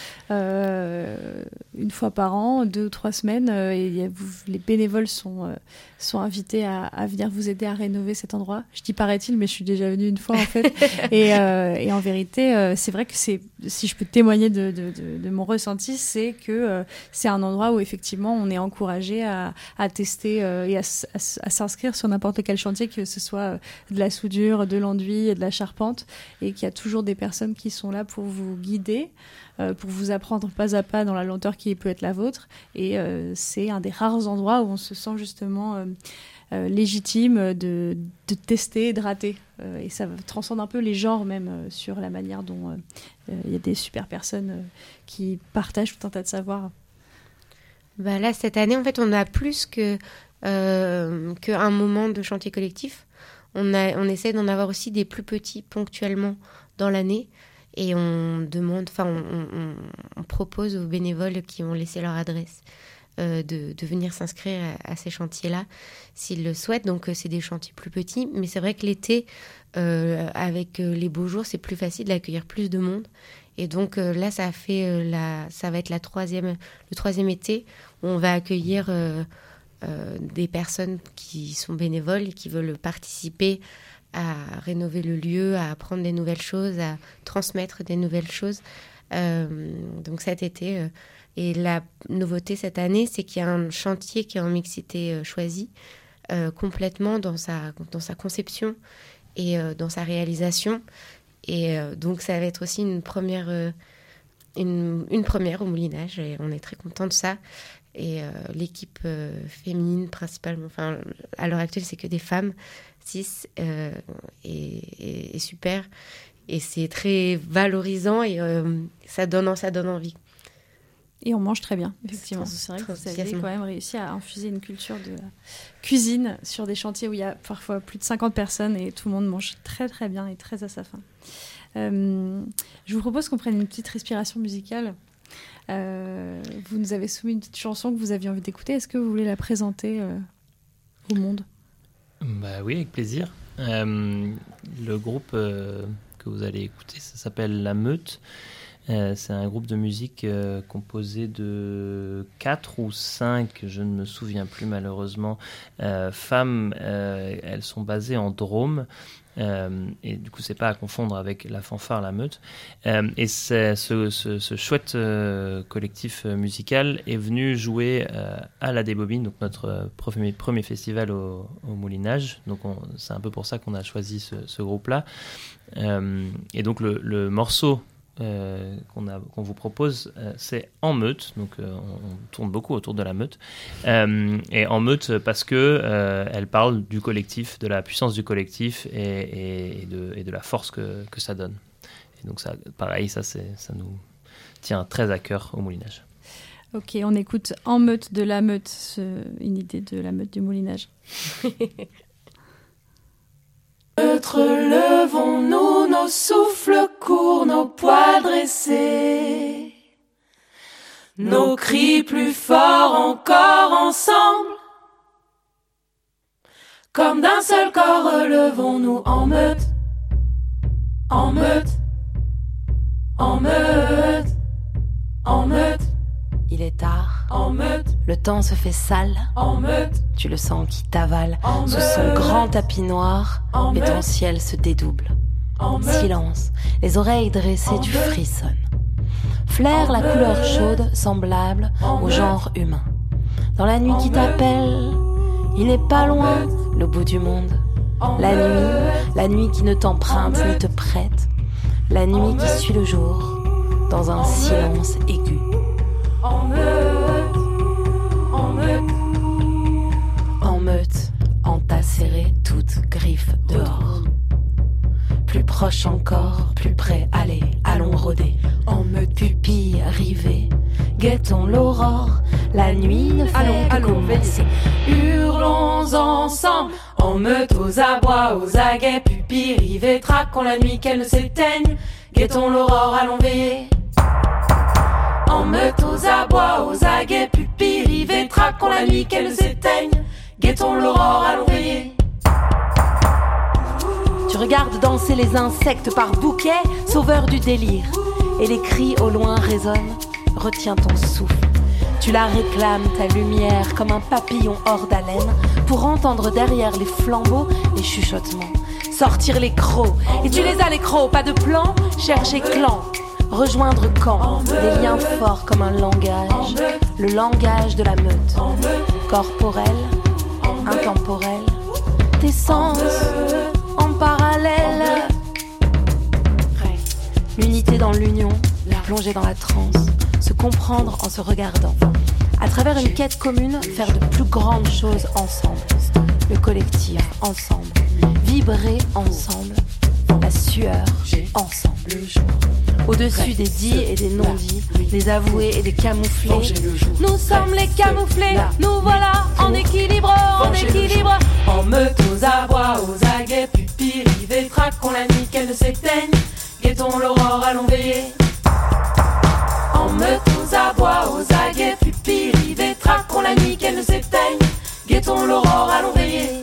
euh, une fois par an, deux ou trois semaines, euh, et y a, vous, les bénévoles sont, euh, sont invités à, à venir vous aider à rénover cet endroit. Je dis paraît-il, mais je suis déjà venue une fois en fait. et, euh, et en vérité, euh, c'est vrai que c'est, si je peux témoigner de, de, de, de mon ressenti, c'est que euh, c'est un endroit où effectivement on est encouragé à, à tester euh, et à, à, à s'inscrire sur n'importe quel chantier, que ce soit de la soudure, de l'enduit, de la charpente, et qu'il y a toujours des personnes qui sont là pour vous guider, euh, pour vous apprendre pas à pas dans la lenteur qui peut être la vôtre. Et euh, c'est un des rares endroits où on se sent justement... Euh, euh, légitime de, de tester et de rater. Euh, et ça transcende un peu les genres même euh, sur la manière dont il euh, euh, y a des super personnes euh, qui partagent tout un tas de savoirs. Bah là, cette année, en fait, on a plus que, euh, qu'un moment de chantier collectif. On, a, on essaie d'en avoir aussi des plus petits ponctuellement dans l'année. Et on demande, enfin, on, on, on propose aux bénévoles qui ont laissé leur adresse euh, de, de venir s'inscrire à, à ces chantiers-là s'ils le souhaitent. Donc, euh, c'est des chantiers plus petits. Mais c'est vrai que l'été, euh, avec euh, les beaux jours, c'est plus facile d'accueillir plus de monde. Et donc, euh, là, ça, a fait, euh, la, ça va être la troisième, le troisième été où on va accueillir euh, euh, des personnes qui sont bénévoles et qui veulent participer à rénover le lieu, à apprendre des nouvelles choses, à transmettre des nouvelles choses. Euh, donc cet été, euh, et la nouveauté cette année, c'est qu'il y a un chantier qui est en mixité euh, choisie, euh, complètement dans sa, dans sa conception et euh, dans sa réalisation. Et euh, donc ça va être aussi une première, euh, une, une première au Moulinage, et on est très contents de ça. Et euh, l'équipe euh, féminine principalement, enfin à l'heure actuelle c'est que des femmes, cis, euh, et, et, et super, et c'est très valorisant et euh, ça donne, ça donne envie. Et on mange très bien, effectivement. C'est vrai que vous avez quand même réussi à infuser une culture de cuisine sur des chantiers où il y a parfois plus de cinquante personnes et tout le monde mange très très bien et très à sa faim. Euh, je vous propose qu'on prenne une petite respiration musicale. Euh, vous nous avez soumis une petite chanson que vous aviez envie d'écouter. Est-ce que vous voulez la présenter euh, au monde ? Bah oui, avec plaisir. Euh, le groupe euh, que vous allez écouter, ça s'appelle La Meute. Euh, c'est un groupe de musique euh, composé de quatre ou cinq, je ne me souviens plus malheureusement, euh, femmes. Euh, elles sont basées en Drôme. Euh, et du coup, c'est pas à confondre avec la fanfare La Meute. Euh, et c'est, ce, ce, ce chouette euh, collectif musical est venu jouer euh, à la Débobine, donc notre premier, premier festival au, au Moulinage. Donc on, c'est un peu pour ça qu'on a choisi ce, ce groupe-là. Euh, et donc le, le morceau Euh, qu'on, a, qu'on vous propose, euh, c'est En Meute, donc euh, on, on tourne beaucoup autour de la meute, euh, et En Meute parce que euh, elle parle du collectif, de la puissance du collectif et, et, et, de, et de la force que, que ça donne. Et donc ça, pareil, ça, c'est, ça nous tient très à cœur au Moulinage. Ok, on écoute En Meute de La Meute, ce, une idée de La Meute du Moulinage. Levons-nous, nos souffles courts, nos poids dressés, nos cris plus forts encore ensemble. Comme d'un seul corps, relevons-nous en meute, en meute, en meute, en meute. Il est tard, en meute, le temps se fait sale, en meute, tu le sens qui t'avale en sous meute, son grand tapis noir, en et ton meute, ciel se dédouble. en meute, Silence, les oreilles dressées, en tu meute, frissonnes. Flaire en la couleur meute, chaude, semblable en au meute, genre humain. Dans la nuit en qui meute, t'appelle, il n'est pas en loin, meute, le bout du monde. en La meute, nuit, la nuit qui ne t'emprunte en ni meute, te prête. La nuit en qui meute, suit le jour, dans un en meute, silence aigu. en meute, en meute, En meute, entassérée, toute griffe dehors. Plus proche encore, plus près, allez, allons rôder. En meute, pupille rivée, guettons l'aurore. La nuit ne fait allons, que allons, commencer. hurlons ensemble, en meute, aux abois, aux aguets, pupilles rivées, traquons la nuit qu'elle ne s'éteigne, guettons l'aurore, allons veiller. En meute, aux abois, aux aguets, pupilles rivées, traquons la nuit qu'elle ne s'éteigne, guettons l'aurore, allons veiller. Tu regardes danser les insectes par bouquets, sauveurs du délire. Et les cris au loin résonnent, retiens ton souffle. Tu la réclames, ta lumière, comme un papillon hors d'haleine, pour entendre derrière les flambeaux les chuchotements. Sortir les crocs, et tu les as les crocs, pas de plan, chercher clan. Rejoindre camp, des liens forts comme un langage, le langage de la meute. Corporel, intemporel, tes sens en parallèle. L'unité dans l'union, plonger dans la transe, se comprendre en se regardant. À travers une quête commune, faire de plus grandes choses ensemble. le collectif ensemble, vibrer ensemble, la sueur ensemble. Au-dessus des dits et des non-dits, des avoués et des camouflés, nous sommes les camouflés, nous voilà en équilibre, en équilibre. En meute aux abois, aux aguets, pupilles rivées, traquons la nuit qu'elle ne s'éteigne, guettons l'aurore, allons veiller. En meute aux abois, aux aguets, pupilles rivées, traquons la nuit qu'elle ne s'éteigne, guettons l'aurore, allons veiller.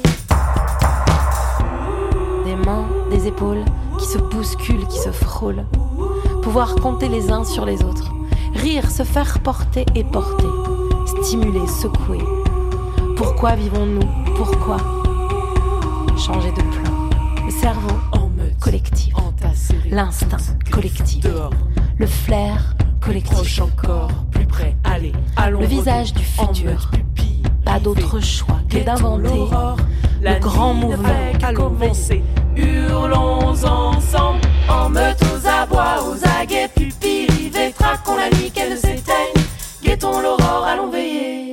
Des mains, des épaules qui se bousculent, qui se frôlent, pouvoir compter les uns sur les autres, rire, se faire porter et porter, stimuler, secouer. Pourquoi vivons-nous? Pourquoi? Changer de plan. Le cerveau collectif, l'instinct collectif, le flair collectif, encore plus près, allez, allons. Le visage du futur, pas d'autre choix que d'inventer le grand mouvement. Allons commencer, hurlons ensemble, en meute aux abois, aux aguets, pupilles rivées, traquons la nuit qu'elle ne s'éteigne, guettons l'aurore, allons veiller.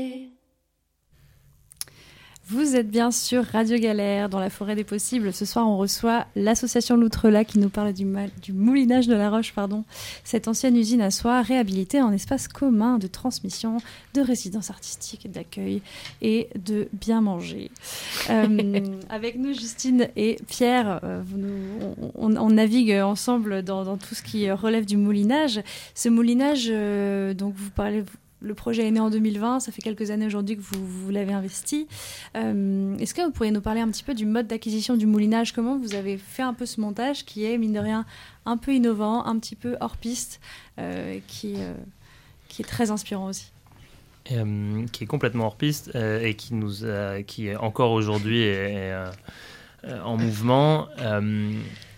Vous êtes bien sur Radio Galère, dans la forêt des possibles. Ce soir, on reçoit l'association L'Outrelat qui nous parle du, mal, du moulinage de la Roche, pardon. Cette ancienne usine à soie réhabilitée en espace commun de transmission, de résidence artistique, d'accueil et de bien manger. Euh, avec nous, Justine et Pierre, euh, vous nous, on, on navigue ensemble dans, dans tout ce qui relève du moulinage. Ce moulinage, euh, donc vous parlez... Vous, le projet est né en deux mille vingt, ça fait quelques années aujourd'hui que vous, vous l'avez investi. Euh, est-ce que vous pourriez nous parler un petit peu du mode d'acquisition du moulinage? Comment vous avez fait un peu ce montage qui est, mine de rien, un peu innovant, un petit peu hors piste, euh, qui, euh, qui est très inspirant aussi? Euh, qui est complètement hors piste euh, et qui, nous a, qui est encore aujourd'hui est, est, euh, en mouvement. Euh,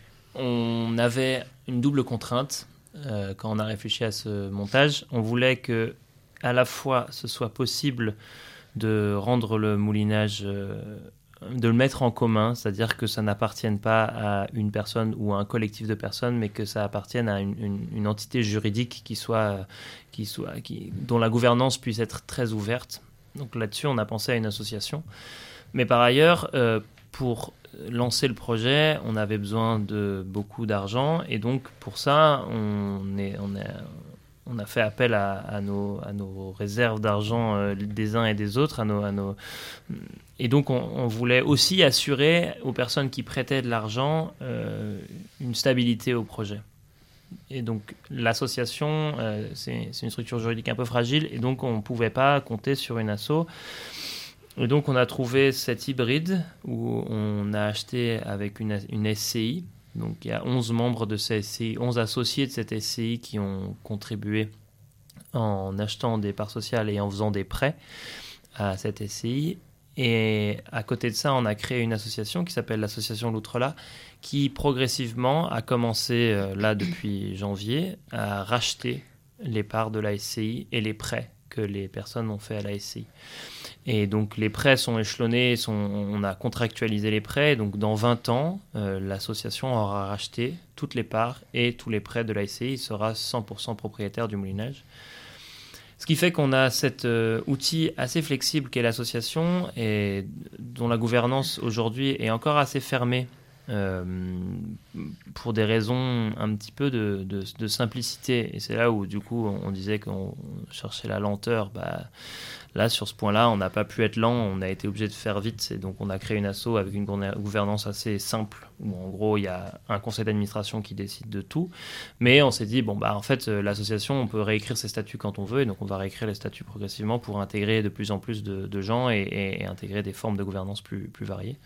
on avait une double contrainte euh, quand on a réfléchi à ce montage. On voulait que à la fois ce soit possible de rendre le moulinage, euh, de le mettre en commun, c'est-à-dire que ça n'appartienne pas à une personne ou à un collectif de personnes, mais que ça appartienne à une, une, une entité juridique qui soit, qui soit, qui, dont la gouvernance puisse être très ouverte. Donc là-dessus, on a pensé à une association. Mais par ailleurs, euh, pour lancer le projet, on avait besoin de beaucoup d'argent, et donc pour ça, on est... On est On a fait appel à, à, nos, à nos réserves d'argent euh, des uns et des autres. À nos, à nos... Et donc, on, on voulait aussi assurer aux personnes qui prêtaient de l'argent euh, une stabilité au projet. Et donc, l'association, euh, c'est, c'est une structure juridique un peu fragile, et donc on ne pouvait pas compter sur une asso. Et donc, on a trouvé cet hybride où on a acheté avec une, une S C I. Donc, il y a onze membres de cette S C I, onze associés de cette S C I qui ont contribué en achetant des parts sociales et en faisant des prêts à cette S C I. Et à côté de ça, on a créé une association qui s'appelle l'association L'Outrelat, qui progressivement a commencé, euh, là depuis janvier, à racheter les parts de la S C I et les prêts que les personnes ont fait à la S C I. Et donc les prêts sont échelonnés, sont, on a contractualisé les prêts, donc dans vingt ans, euh, l'association aura racheté toutes les parts et tous les prêts de la S C I, il sera cent pour cent propriétaire du moulinage. Ce qui fait qu'on a cet euh, outil assez flexible qu'est l'association, et dont la gouvernance aujourd'hui est encore assez fermée, euh, pour des raisons un petit peu de, de, de simplicité. Et c'est là où du coup on, on disait qu'on cherchait la lenteur. Bah, là sur ce point-là on n'a pas pu être lent, on a été obligé de faire vite, et donc on a créé une asso avec une gouvernance assez simple, où en gros il y a un conseil d'administration qui décide de tout, mais on s'est dit bon bah en fait l'association on peut réécrire ses statuts quand on veut, et donc on va réécrire les statuts progressivement pour intégrer de plus en plus de, de gens et, et, et intégrer des formes de gouvernance plus, plus variées.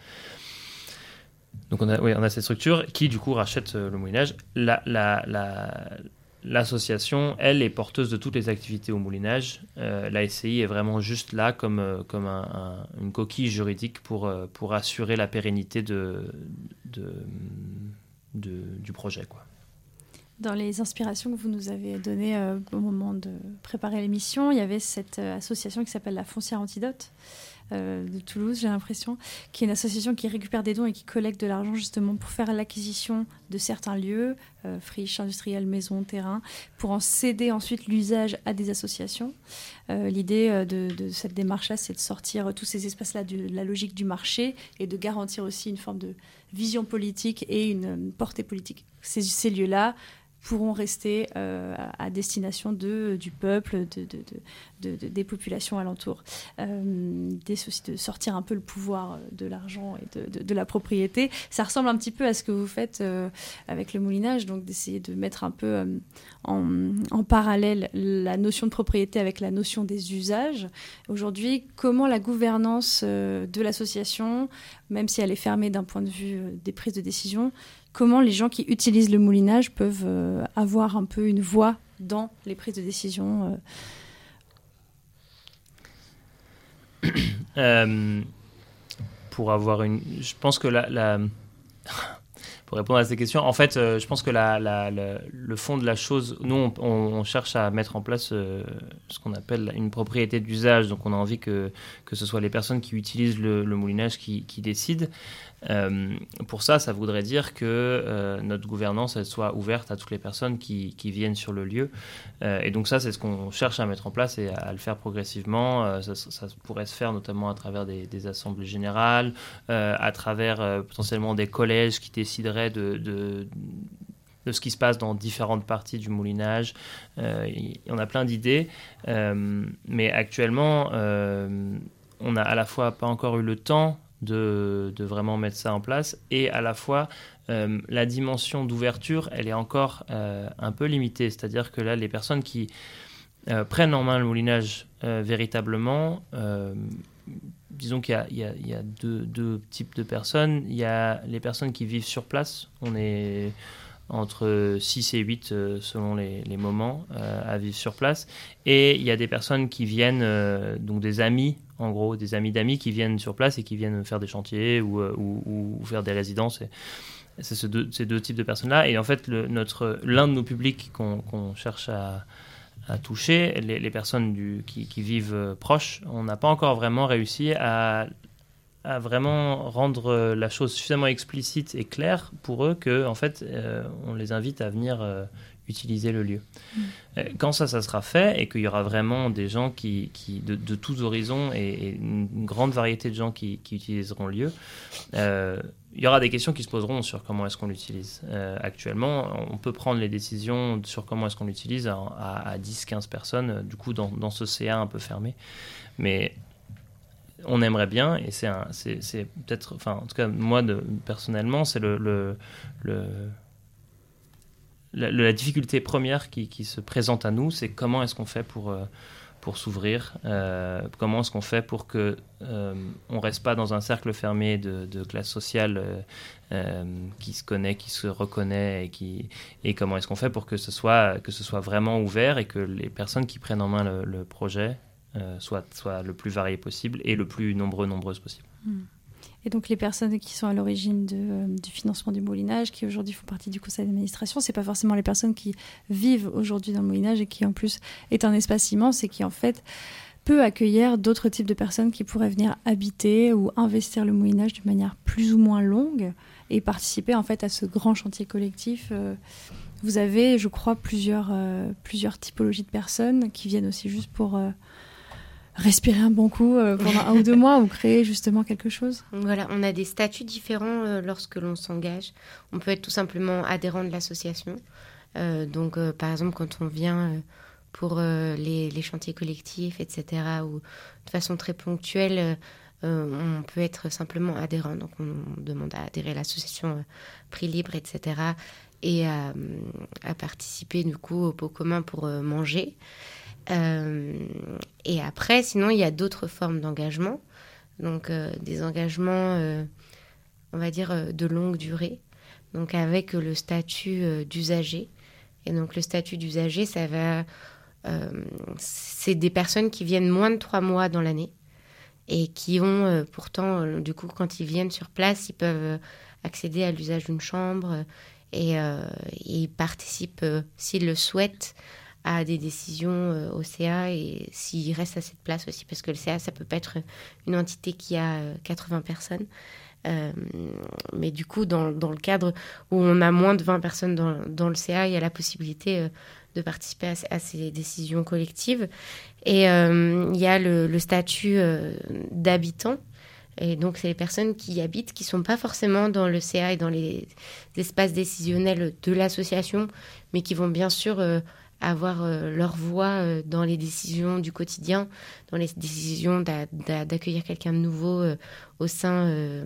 Donc on a, oui, on a cette structure qui du coup rachète le moulinage. La, la, la, l'association, elle, est porteuse de toutes les activités au moulinage. Euh, la S C I est vraiment juste là comme, comme un, un, une coquille juridique pour, pour assurer la pérennité de, de, de, du projet, quoi. Dans les inspirations que vous nous avez données euh, au moment de préparer l'émission, il y avait cette euh, association qui s'appelle la Foncière Antidote euh, de Toulouse, j'ai l'impression, qui est une association qui récupère des dons et qui collecte de l'argent justement pour faire l'acquisition de certains lieux, euh, friches, industrielles, maisons, terrains, pour en céder ensuite l'usage à des associations. Euh, l'idée euh, de, de cette démarche-là, c'est de sortir tous ces espaces-là de la logique du marché et de garantir aussi une forme de vision politique et une euh, portée politique. Ces, ces lieux-là pourront rester euh, à destination de, du peuple, de, de, de, de, des populations alentours. Euh, l'idée, c'est aussi de sortir un peu le pouvoir de l'argent et de, de, de la propriété. Ça ressemble un petit peu à ce que vous faites euh, avec le moulinage, donc d'essayer de mettre un peu euh, en, en parallèle la notion de propriété avec la notion des usages. Aujourd'hui, comment la gouvernance euh, de l'association, même si elle est fermée d'un point de vue euh, des prises de décision, comment les gens qui utilisent le moulinage peuvent euh, avoir un peu une voix dans les prises de décision euh... euh, Pour avoir une... Je pense que la... la... Pour répondre à ces questions, en fait, euh, je pense que la, la, la, le fond de la chose, nous, on, on cherche à mettre en place euh, ce qu'on appelle une propriété d'usage. Donc, on a envie que, que ce soit les personnes qui utilisent le, le moulinage qui, qui décident. Euh, pour ça, ça voudrait dire que euh, notre gouvernance, elle soit ouverte à toutes les personnes qui, qui viennent sur le lieu. Euh, et donc ça, c'est ce qu'on cherche à mettre en place et à, à le faire progressivement. Euh, ça, ça pourrait se faire notamment à travers des, des assemblées générales, euh, à travers euh, potentiellement des collèges qui décideraient de... de de ce qui se passe dans différentes parties du moulinage. Euh, y, on a plein d'idées, euh, mais actuellement, euh, on n'a à la fois pas encore eu le temps de, de vraiment mettre ça en place, et à la fois, euh, la dimension d'ouverture, elle est encore euh, un peu limitée. C'est-à-dire que là, les personnes qui euh, prennent en main le moulinage euh, véritablement, euh, disons qu'il y a, il y a, il y a deux, deux types de personnes. Il y a les personnes qui vivent sur place. On est entre six et huit euh, selon les, les moments euh, à vivre sur place. Et il y a des personnes qui viennent, euh, donc des amis, en gros, des amis d'amis qui viennent sur place et qui viennent faire des chantiers ou, ou, ou faire des résidences. Et c'est ce deux, ces deux types de personnes-là. Et en fait, le, notre, l'un de nos publics qu'on, qu'on cherche à, à toucher, les, les personnes du, qui, qui vivent proches, on n'a pas encore vraiment réussi à... à vraiment rendre la chose suffisamment explicite et claire pour eux que, en fait, euh, on les invite à venir euh, utiliser le lieu. Mmh. Euh, quand ça, ça sera fait et qu'il y aura vraiment des gens qui, qui de, de tous horizons et, et une grande variété de gens qui, qui utiliseront le lieu, euh, il y aura des questions qui se poseront sur comment est-ce qu'on l'utilise. Euh, actuellement, on peut prendre les décisions sur comment est-ce qu'on l'utilise à, à, à dix à quinze personnes, du coup, dans, dans ce C A un peu fermé. Mais on aimerait bien, et c'est, un, c'est, c'est peut-être, enfin, en tout cas, moi, de, personnellement, c'est le, le, le, la, la difficulté première qui, qui se présente à nous, c'est comment est-ce qu'on fait pour, euh, pour s'ouvrir, euh, comment est-ce qu'on fait pour qu'on euh, ne reste pas dans un cercle fermé de, de classe sociale euh, euh, qui se connaît, qui se reconnaît, et, qui, et comment est-ce qu'on fait pour que ce soit, que ce soit vraiment ouvert et que les personnes qui prennent en main le, le projet Euh, soit, soit le plus varié possible et le plus nombreux, nombreuses possible. Et donc les personnes qui sont à l'origine de, euh, du financement du moulinage, qui aujourd'hui font partie du conseil d'administration, c'est pas forcément les personnes qui vivent aujourd'hui dans le moulinage et qui en plus est un espace immense et qui en fait peut accueillir d'autres types de personnes qui pourraient venir habiter ou investir le moulinage d'une manière plus ou moins longue et participer en fait à ce grand chantier collectif. Euh, vous avez, je crois, plusieurs, euh, plusieurs typologies de personnes qui viennent aussi juste pour euh, respirer un bon coup euh, pendant un ou deux mois ou créer justement quelque chose. Voilà, on a des statuts différents euh, lorsque l'on s'engage. On peut être tout simplement adhérent de l'association. Euh, donc, euh, par exemple, quand on vient euh, pour euh, les, les chantiers collectifs, et cetera, ou de façon très ponctuelle, euh, on peut être simplement adhérent. Donc, on, on demande à adhérer à l'association euh, Prix Libre, et cetera, et à, à participer du coup au pot commun pour euh, manger. Euh, et après, sinon, il y a d'autres formes d'engagement. Donc, euh, des engagements, euh, on va dire, euh, de longue durée. Donc, avec euh, le statut euh, d'usager. Et donc, le statut d'usager, ça va... Euh, c'est des personnes qui viennent moins de trois mois dans l'année et qui ont, euh, pourtant, euh, du coup, quand ils viennent sur place, ils peuvent euh, accéder à l'usage d'une chambre. Euh, et, euh, et ils participent, euh, s'ils le souhaitent, à des décisions euh, au C A et s'ils restent à cette place aussi, parce que le C A, ça peut pas être une entité qui a euh, quatre-vingts personnes. Euh, mais du coup, dans, dans le cadre où on a moins de vingt personnes dans, dans le C A, il y a la possibilité euh, de participer à, à ces décisions collectives. Et euh, il y a le, le statut euh, d'habitant. Et donc, c'est les personnes qui y habitent, qui ne sont pas forcément dans le C A et dans les espaces décisionnels de l'association, mais qui vont bien sûr euh, avoir euh, leur voix euh, dans les décisions du quotidien, dans les décisions d'a, d'a, d'accueillir quelqu'un de nouveau euh, au sein euh,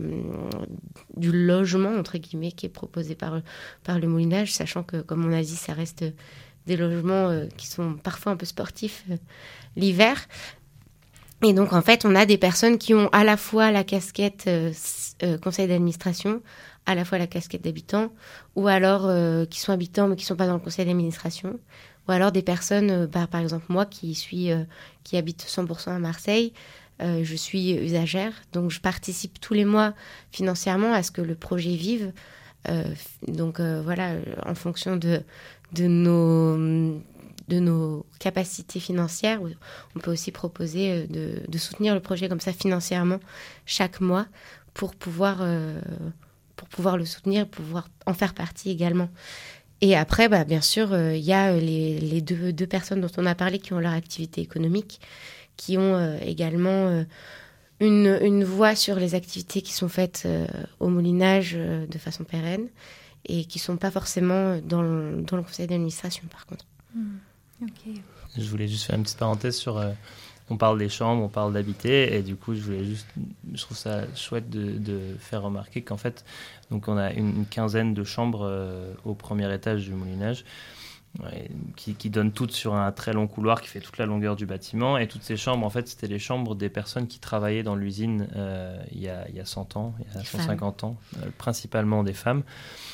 du logement, entre guillemets, qui est proposé par, par le Moulinage, sachant que, comme on a dit, ça reste des logements euh, qui sont parfois un peu sportifs euh, l'hiver. Et donc, en fait, on a des personnes qui ont à la fois la casquette euh, euh, conseil d'administration, à la fois la casquette d'habitant, ou alors euh, qui sont habitants mais qui ne sont pas dans le conseil d'administration, ou alors des personnes, euh, bah, par exemple moi qui suis, euh, qui habite cent pour cent à Marseille, euh, je suis usagère, donc je participe tous les mois financièrement à ce que le projet vive. Euh, donc euh, voilà, en fonction de, de nos... de nos capacités financières, on peut aussi proposer de, de soutenir le projet comme ça financièrement chaque mois pour pouvoir, euh, pour pouvoir le soutenir, pouvoir en faire partie également. Et après, bah, bien sûr, il euh, y a les, les deux, deux personnes dont on a parlé qui ont leur activité économique, qui ont euh, également euh, une, une voix sur les activités qui sont faites euh, au Moulinage euh, de façon pérenne et qui ne sont pas forcément dans le, dans le conseil d'administration, par contre. Mmh. Okay. Je voulais juste faire une petite parenthèse sur... Euh, on parle des chambres, on parle d'habiter, et du coup, je voulais juste... Je trouve ça chouette de, de faire remarquer qu'en fait, donc on a une, une quinzaine de chambres euh, au premier étage du Moulinage, ouais, qui, qui donnent toutes sur un très long couloir qui fait toute la longueur du bâtiment, et toutes ces chambres, en fait, c'était les chambres des personnes qui travaillaient dans l'usine euh, il y a, il y a cent ans, il y a cent cinquante ans, euh, principalement des femmes.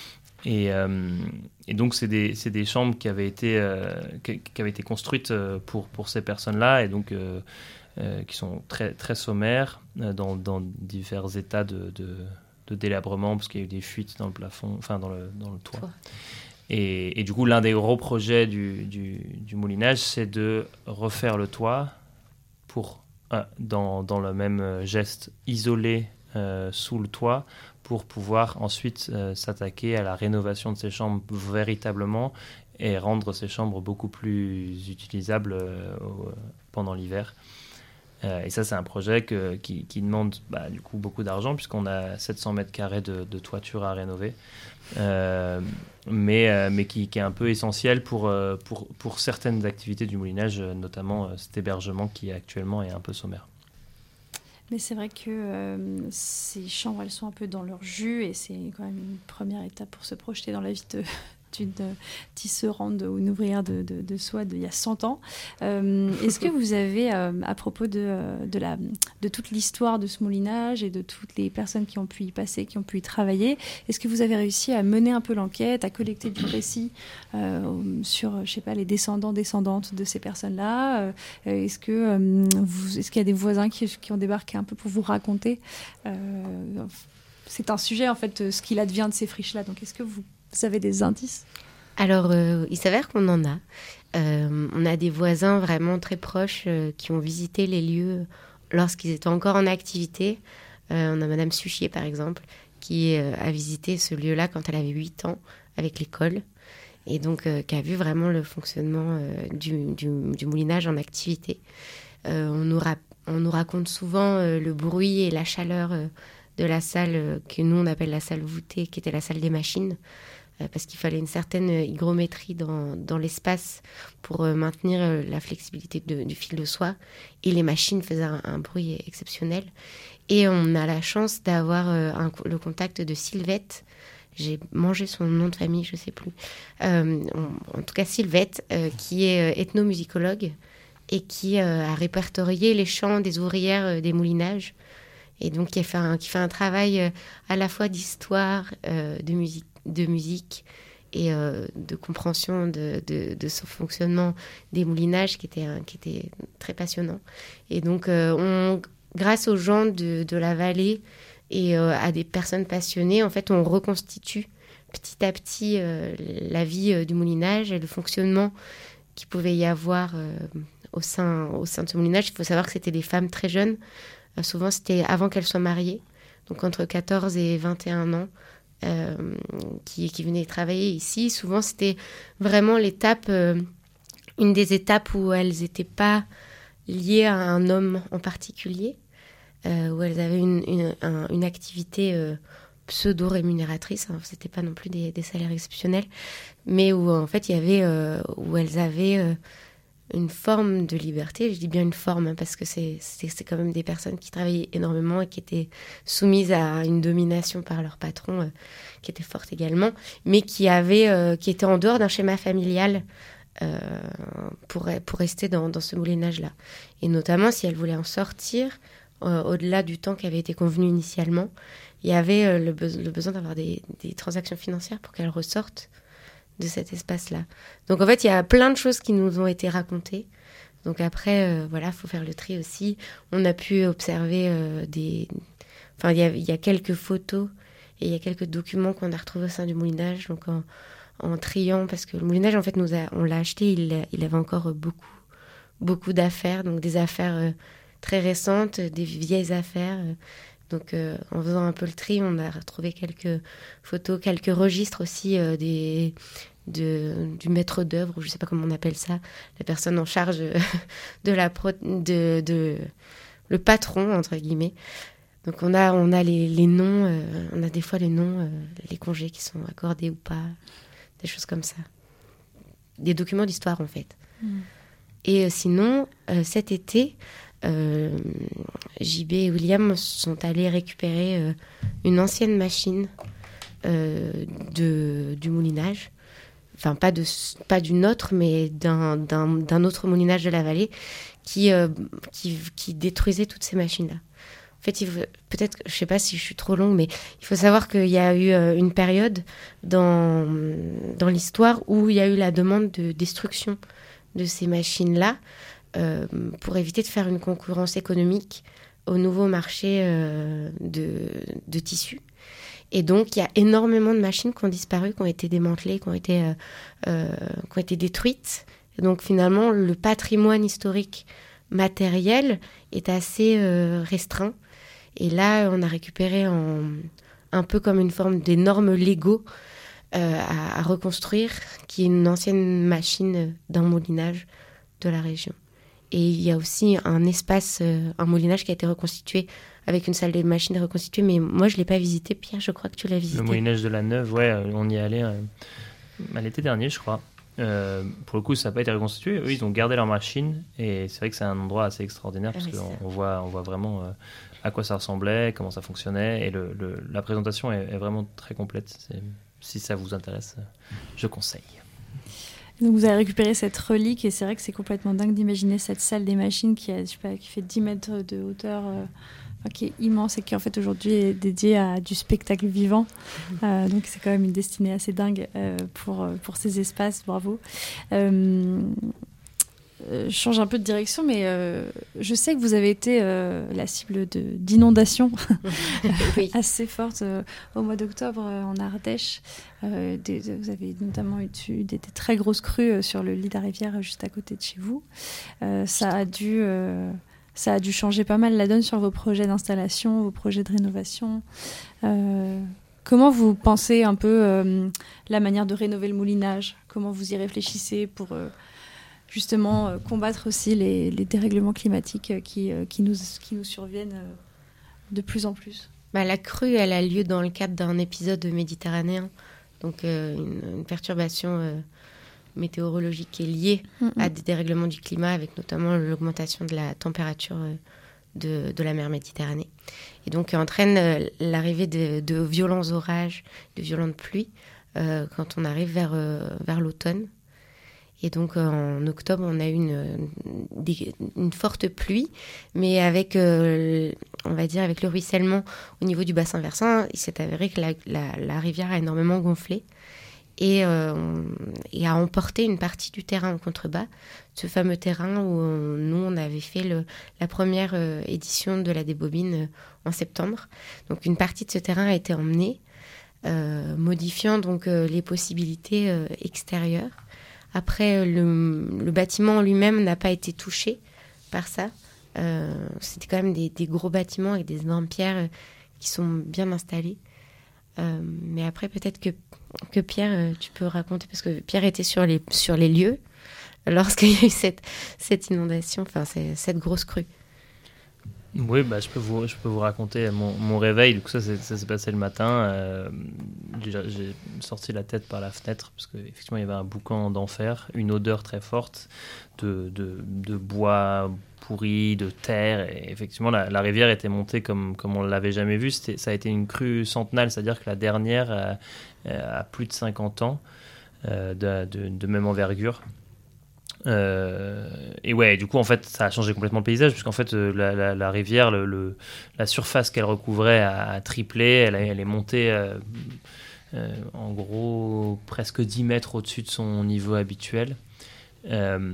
Et, euh, et donc, c'est des, c'est des chambres qui avaient été, euh, qui, qui avaient été construites pour, pour ces personnes-là, et donc euh, euh, qui sont très, très sommaires, euh, dans, dans divers états de, de, de délabrement, parce qu'il y a eu des fuites dans le plafond, enfin dans le, dans le toit. Et, et du coup, l'un des gros projets du, du, du Moulinage, c'est de refaire le toit pour, euh, dans, dans le même geste, isoler euh, sous le toit, pour pouvoir ensuite euh, s'attaquer à la rénovation de ces chambres véritablement et rendre ces chambres beaucoup plus utilisables euh, au, pendant l'hiver. Euh, et ça, c'est un projet que, qui, qui demande bah, du coup beaucoup d'argent, puisqu'on a sept cents mètres carrés de, de toiture à rénover, euh, mais, euh, mais qui, qui est un peu essentiel pour, euh, pour, pour certaines activités du Moulinage, notamment euh, cet hébergement qui actuellement est un peu sommaire. Mais c'est vrai que euh, ces chambres, elles sont un peu dans leur jus et c'est quand même une première étape pour se projeter dans la vie de, d'une tisserande ou une ouvrière de, de, de soie d'il y a cent ans. Euh, est-ce que vous avez, euh, à propos de, de, la, de toute l'histoire de ce moulinage et de toutes les personnes qui ont pu y passer, qui ont pu y travailler, est-ce que vous avez réussi à mener un peu l'enquête, à collecter du récit euh, sur, je sais pas, les descendants, descendantes de ces personnes-là euh, Est-ce que, euh, vous, est-ce qu'il y a des voisins qui, qui ont débarqué un peu pour vous raconter euh, c'est un sujet, en fait, ce qu'il advient de ces friches-là. Donc, est-ce que vous Vous avez des indices ? Alors, euh, il s'avère qu'on en a. Euh, on a des voisins vraiment très proches euh, qui ont visité les lieux lorsqu'ils étaient encore en activité. Euh, on a Madame Suchier, par exemple, qui euh, a visité ce lieu-là quand elle avait huit ans avec l'école. Et donc, euh, qui a vu vraiment le fonctionnement euh, du, du, du moulinage en activité. Euh, on, nous ra- on nous raconte souvent euh, le bruit et la chaleur euh, de la salle euh, que nous, on appelle la salle voûtée, qui était la salle des machines. Parce qu'il fallait une certaine hygrométrie dans, dans l'espace pour euh, maintenir euh, la flexibilité de, du fil de soie. Et les machines faisaient un, un bruit exceptionnel. Et on a la chance d'avoir euh, un, le contact de Sylvette. J'ai mangé son nom de famille, je ne sais plus. Euh, on, en tout cas, Sylvette, euh, qui est euh, ethnomusicologue et qui euh, a répertorié les chants des ouvrières euh, des moulinages. Et donc, qui fait un, qui fait un travail euh, à la fois d'histoire, euh, de musique, de musique et euh, de compréhension de, de, de ce fonctionnement des moulinages qui était, qui était très passionnant. Et donc, euh, on, grâce aux gens de, de la vallée et euh, à des personnes passionnées, en fait, on reconstitue petit à petit euh, la vie euh, du moulinage et le fonctionnement qu'il pouvait y avoir euh, au sein, au sein de ce moulinage. Il faut savoir que c'était des femmes très jeunes. Euh, souvent, c'était avant qu'elles soient mariées, donc entre quatorze et vingt et un ans, euh, qui, qui venaient travailler ici. Souvent, c'était vraiment l'étape, euh, une des étapes où elles n'étaient pas liées à un homme en particulier, euh, où elles avaient une, une, un, une activité euh, pseudo-rémunératrice. Hein, ce n'était pas non plus des, des salaires exceptionnels, mais où en fait, il y avait, euh, où elles avaient euh, une forme de liberté. Je dis bien une forme, hein, parce que c'est, c'est, c'est quand même des personnes qui travaillaient énormément et qui étaient soumises à une domination par leur patron, euh, qui était forte également, mais qui, avait, euh, qui étaient en dehors d'un schéma familial euh, pour, pour rester dans, dans ce moulinage-là. Et notamment, si elles voulaient en sortir, euh, au-delà du temps qui avait été convenu initialement, il y avait euh, le, be- le besoin d'avoir des, des transactions financières pour qu'elles ressortent de cet espace-là. Donc en fait, il y a plein de choses qui nous ont été racontées. Donc après, euh, voilà, il faut faire le tri aussi. On a pu observer euh, des... Enfin, il y a, il y a quelques photos et il y a quelques documents qu'on a retrouvés au sein du moulinage. Donc en, en triant, parce que le moulinage, en fait, nous a, on l'a acheté, il, il avait encore beaucoup, beaucoup d'affaires. Donc des affaires euh, très récentes, des vieilles affaires. Euh, Donc, euh, en faisant un peu le tri, on a retrouvé quelques photos, quelques registres aussi euh, des, de, du maître d'œuvre, ou je ne sais pas comment on appelle ça, la personne en charge de la pro, de, de le patron, entre guillemets. Donc, on a, on a les, les noms, euh, on a des fois les noms, euh, les congés qui sont accordés ou pas, des choses comme ça. Des documents d'histoire, en fait. Mmh. Et euh, sinon, euh, cet été... Euh, J B et William sont allés récupérer euh, une ancienne machine euh, de, du moulinage, enfin pas, de, pas d'une autre, mais d'un, d'un, d'un autre moulinage de la vallée qui, euh, qui, qui détruisait toutes ces machines-là. En fait, il faut, peut-être, je ne sais pas si je suis trop longue, mais il faut savoir qu'il y a eu euh, une période dans, dans l'histoire où il y a eu la demande de destruction de ces machines-là, Euh, pour éviter de faire une concurrence économique au nouveau marché euh, de, de tissus. Et donc, il y a énormément de machines qui ont disparu, qui ont été démantelées, qui ont été, euh, euh, qui ont été détruites. Et donc, finalement, le patrimoine historique matériel est assez euh, restreint. Et là, on a récupéré en, un peu comme une forme d'énorme Lego euh, à, à reconstruire, qui est une ancienne machine d'un moulinage de la région. Et il y a aussi un espace, euh, un moulinage qui a été reconstitué avec une salle de machines reconstituée. Mais moi, je ne l'ai pas visité. Pierre, je crois que tu l'as visité. Le moulinage de la Neuve, ouais, on y est allé euh, à l'été dernier, je crois. Euh, pour le coup, ça n'a pas été reconstitué. Eux, ils ont gardé leur machine. Et c'est vrai que c'est un endroit assez extraordinaire parce ah, qu'on on voit, on voit vraiment euh, à quoi ça ressemblait, comment ça fonctionnait. Et le, le, la présentation est, est vraiment très complète. C'est, si ça vous intéresse, je conseille. Donc vous avez récupéré cette relique et c'est vrai que c'est complètement dingue d'imaginer cette salle des machines qui, a, je sais pas, qui fait dix mètres de hauteur, euh, enfin, qui est immense et qui en fait aujourd'hui est dédiée à du spectacle vivant. Euh, donc c'est quand même une destinée assez dingue euh, pour, pour ces espaces, bravo. Euh, je change un peu de direction, mais euh, je sais que vous avez été euh, la cible de, d'inondations oui. assez fortes euh, au mois d'octobre euh, en Ardèche. Euh, des, vous avez notamment eu des, des très grosses crues euh, sur le lit de la rivière euh, juste à côté de chez vous. Euh, ça a dû, euh, ça a dû changer pas mal la donne sur vos projets d'installation, vos projets de rénovation. Euh, comment vous pensez un peu euh, la manière de rénover le moulinage ? Comment vous y réfléchissez pour... Euh, justement euh, combattre aussi les, les dérèglements climatiques euh, qui, euh, qui, nous, qui nous surviennent euh, de plus en plus. Bah, la crue, elle a lieu dans le cadre d'un épisode méditerranéen, donc euh, une, une perturbation euh, météorologique qui est liée mm-hmm. à des dérèglements du climat, avec notamment l'augmentation de la température euh, de, de la mer Méditerranée. Et donc entraîne euh, l'arrivée de, de violents orages, de violentes pluies, euh, quand on arrive vers, euh, vers l'automne. Et donc, en octobre, on a eu une, une, une forte pluie, mais avec, euh, on va dire, avec le ruissellement au niveau du bassin versant, il s'est avéré que la, la, la rivière a énormément gonflé et, euh, et a emporté une partie du terrain en contrebas, ce fameux terrain où on, nous, on avait fait le, la première euh, édition de la Débobine euh, en septembre. Donc, une partie de ce terrain a été emmenée. euh, modifiant donc euh, les possibilités euh, extérieures. Après, le, le bâtiment en lui-même n'a pas été touché par ça. Euh, c'était quand même des, des gros bâtiments avec des énormes pierres qui sont bien installées. Euh, mais après, peut-être que, que Pierre, tu peux raconter, parce que Pierre était sur les, sur les lieux lorsqu'il y a eu cette, cette inondation, enfin c'est, cette grosse crue. Oui, bah, je, peux vous, je peux vous raconter mon, mon réveil. Du coup, ça, c'est, ça s'est passé le matin. Euh, j'ai, j'ai sorti la tête par la fenêtre parce qu'effectivement, il y avait un boucan d'enfer, une odeur très forte de, de, de bois pourri, de terre. Et effectivement, la, la rivière était montée comme, comme on ne l'avait jamais vu. C'était, ça a été une crue centennale, c'est-à-dire que la dernière a, a plus de cinquante ans, euh, de, de, de même envergure. Euh, et ouais, du coup, en fait, ça a changé complètement le paysage, puisqu'en fait, euh, la, la, la rivière, le, le, la surface qu'elle recouvrait a, a triplé. Elle, a, elle est montée, euh, euh, en gros, presque dix mètres au-dessus de son niveau habituel. Euh,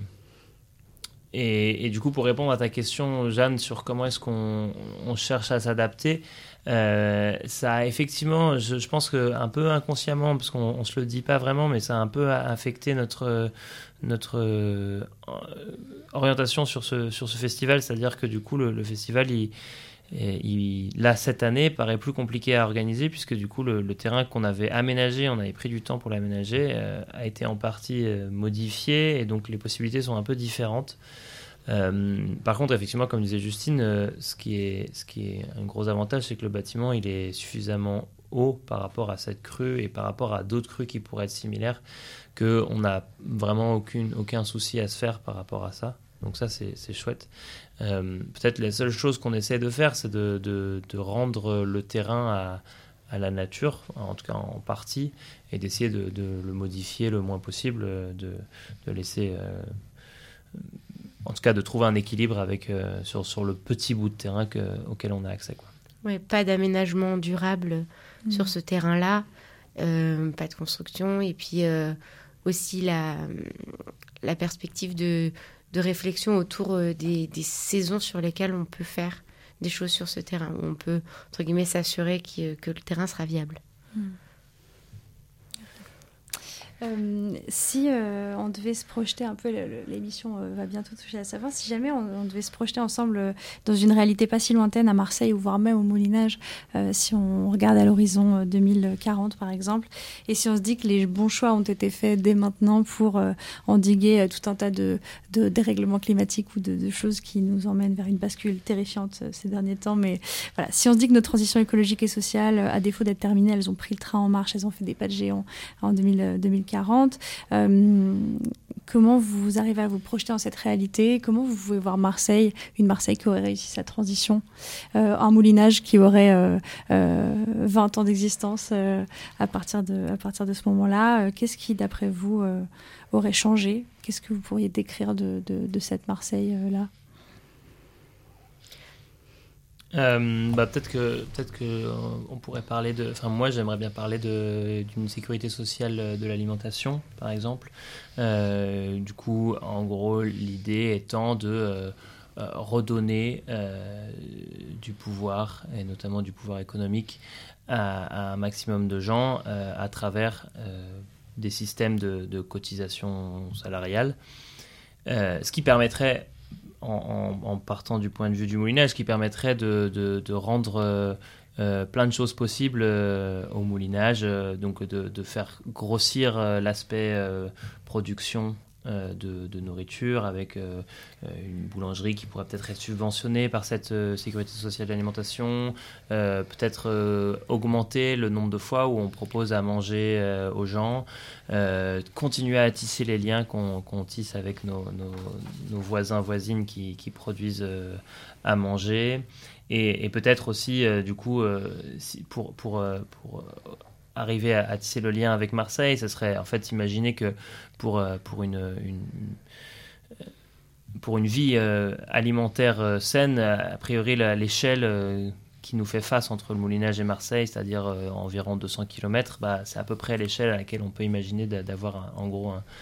et, et du coup, pour répondre à ta question, Jeanne, sur comment est-ce qu'on on cherche à s'adapter, euh, ça a effectivement, je, je pense qu'un peu inconsciemment, parce qu'on ne se le dit pas vraiment, mais ça a un peu affecté notre, notre euh, orientation sur ce, sur ce festival. C'est-à-dire que du coup, le, le festival, il, il, là, cette année, paraît plus compliqué à organiser, puisque du coup, le, le terrain qu'on avait aménagé, on avait pris du temps pour l'aménager, euh, a été en partie euh, modifié, et donc les possibilités sont un peu différentes. Euh, par contre, effectivement, comme disait Justine, euh, ce, qui est, ce qui est un gros avantage, c'est que le bâtiment il est suffisamment haut par rapport à cette crue et par rapport à d'autres crues qui pourraient être similaires, qu'on n'a vraiment aucune, aucun souci à se faire par rapport à ça. Donc ça, c'est, c'est chouette. Euh, peut-être la seule chose qu'on essaie de faire, c'est de, de, de rendre le terrain à, à la nature, en tout cas en partie, et d'essayer de, de le modifier le moins possible, de, de laisser... Euh, en tout cas, de trouver un équilibre avec, euh, sur, sur le petit bout de terrain que, auquel on a accès, quoi. Ouais, pas d'aménagement durable mmh. sur ce terrain-là, euh, pas de construction, et puis euh, aussi la, la perspective de, de réflexion autour euh, des, des saisons sur lesquelles on peut faire des choses sur ce terrain, où on peut, entre guillemets, s'assurer que, que le terrain sera viable. Mmh. Euh, si euh, on devait se projeter un peu, l'émission euh, va bientôt toucher à sa fin, si jamais on, on devait se projeter ensemble euh, dans une réalité pas si lointaine à Marseille ou voire même au Moulinage, euh, si on regarde à l'horizon euh, deux mille quarante par exemple, et si on se dit que les bons choix ont été faits dès maintenant pour euh, endiguer euh, tout un tas de, de dérèglements climatiques ou de, de choses qui nous emmènent vers une bascule terrifiante euh, ces derniers temps, mais voilà, si on se dit que notre transition écologique et sociale, à défaut d'être terminée, elles ont pris le train en marche, elles ont fait des pas de géant en deux mille quarante. Euh, comment vous arrivez à vous projeter dans cette réalité? Comment vous pouvez voir Marseille, une Marseille qui aurait réussi sa transition, euh, un Moulinage qui aurait euh, euh, vingt ans d'existence euh, à partir de, à partir de ce moment-là? Qu'est-ce qui, d'après vous, euh, aurait changé? Qu'est-ce que vous pourriez décrire de, de, de cette Marseille-là? Euh, bah, peut-être que peut-être que euh, on pourrait parler de. Enfin, moi, j'aimerais bien parler de d'une sécurité sociale de l'alimentation, par exemple. Euh, du coup, en gros, l'idée étant de euh, euh, redonner euh, du pouvoir, et notamment du pouvoir économique, à, à un maximum de gens euh, à travers euh, des systèmes de, de cotisation salariale, euh, ce qui permettrait, En, en, en partant du point de vue du moulinage, qui permettrait de, de, de rendre euh, euh, plein de choses possibles euh, au moulinage, euh, donc de, de faire grossir euh, l'aspect euh, production euh, de, de nourriture, avec euh, une boulangerie qui pourrait peut-être être subventionnée par cette euh, sécurité sociale de l'alimentation, euh, peut-être euh, augmenter le nombre de fois où on propose à manger euh, aux gens, euh, continuer à tisser les liens qu'on, qu'on tisse avec nos, nos, nos voisins, voisines qui, qui produisent euh, à manger, et, et peut-être aussi, euh, du coup, euh, si, pour... pour, euh, pour euh, arriver à, à tisser le lien avec Marseille, ça serait en fait imaginer que pour, pour, une, une, pour une vie euh, alimentaire euh, saine, a priori la, l'échelle euh, qui nous fait face entre le Moulinage et Marseille, c'est-à-dire euh, environ deux cents kilomètres, bah, c'est à peu près l'échelle à laquelle on peut imaginer d'avoir un, en gros un,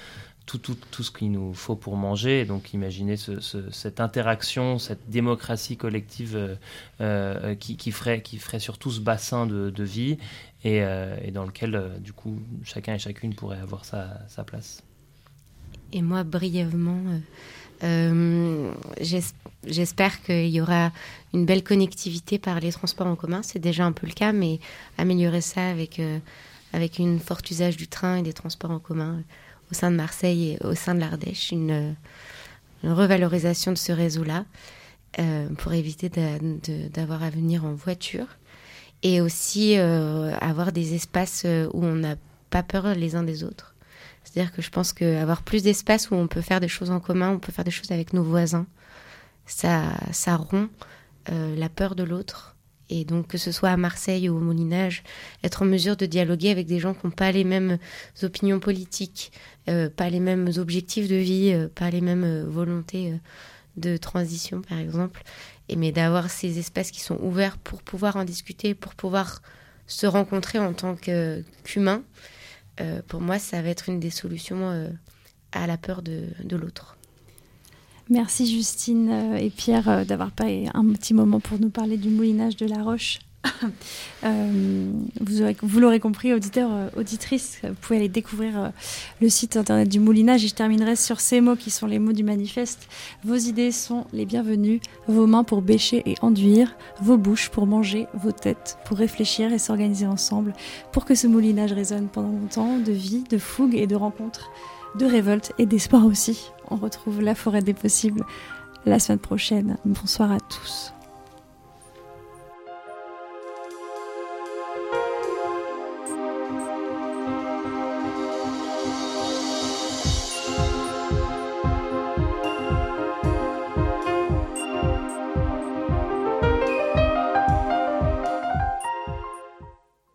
tout, tout, tout ce qu'il nous faut pour manger. Et donc imaginer ce, ce, cette interaction, cette démocratie collective euh, euh, qui, qui, ferait, qui ferait sur tout ce bassin de, de vie et, euh, et dans lequel euh, du coup chacun et chacune pourrait avoir sa, sa place. Et moi, brièvement, euh, euh, j'es- j'espère qu'il y aura une belle connectivité par les transports en commun. C'est déjà un peu le cas, mais améliorer ça avec, euh, avec un fort usage du train et des transports en commun au sein de Marseille et au sein de l'Ardèche, une, une revalorisation de ce réseau-là euh, pour éviter d'a- de- d'avoir à venir en voiture et aussi euh, avoir des espaces où on n'a pas peur les uns des autres. C'est-à-dire que je pense qu'avoir plus d'espace où on peut faire des choses en commun, on peut faire des choses avec nos voisins, ça, ça rompt euh, la peur de l'autre. Et donc, que ce soit à Marseille ou au Moulinage, être en mesure de dialoguer avec des gens qui n'ont pas les mêmes opinions politiques, euh, pas les mêmes objectifs de vie, euh, pas les mêmes euh, volontés euh, de transition, par exemple. Et, mais d'avoir ces espaces qui sont ouverts pour pouvoir en discuter, pour pouvoir se rencontrer en tant que, qu'humains. Euh, pour moi, ça va être une des solutions euh, à la peur de, de l'autre. Merci Justine euh, et Pierre euh, d'avoir pris un petit moment pour nous parler du moulinage de La Roche. euh, vous, aurez, vous l'aurez compris, auditeurs, euh, auditrices, vous pouvez aller découvrir euh, le site internet du moulinage. Et je terminerai sur ces mots qui sont les mots du manifeste. Vos idées sont les bienvenues, vos mains pour bêcher et enduire, vos bouches pour manger, vos têtes pour réfléchir et s'organiser ensemble pour que ce moulinage résonne pendant longtemps, de vie, de fougue et de rencontres, de révolte et d'espoir aussi. On retrouve la forêt des possibles la semaine prochaine. Bonsoir à tous.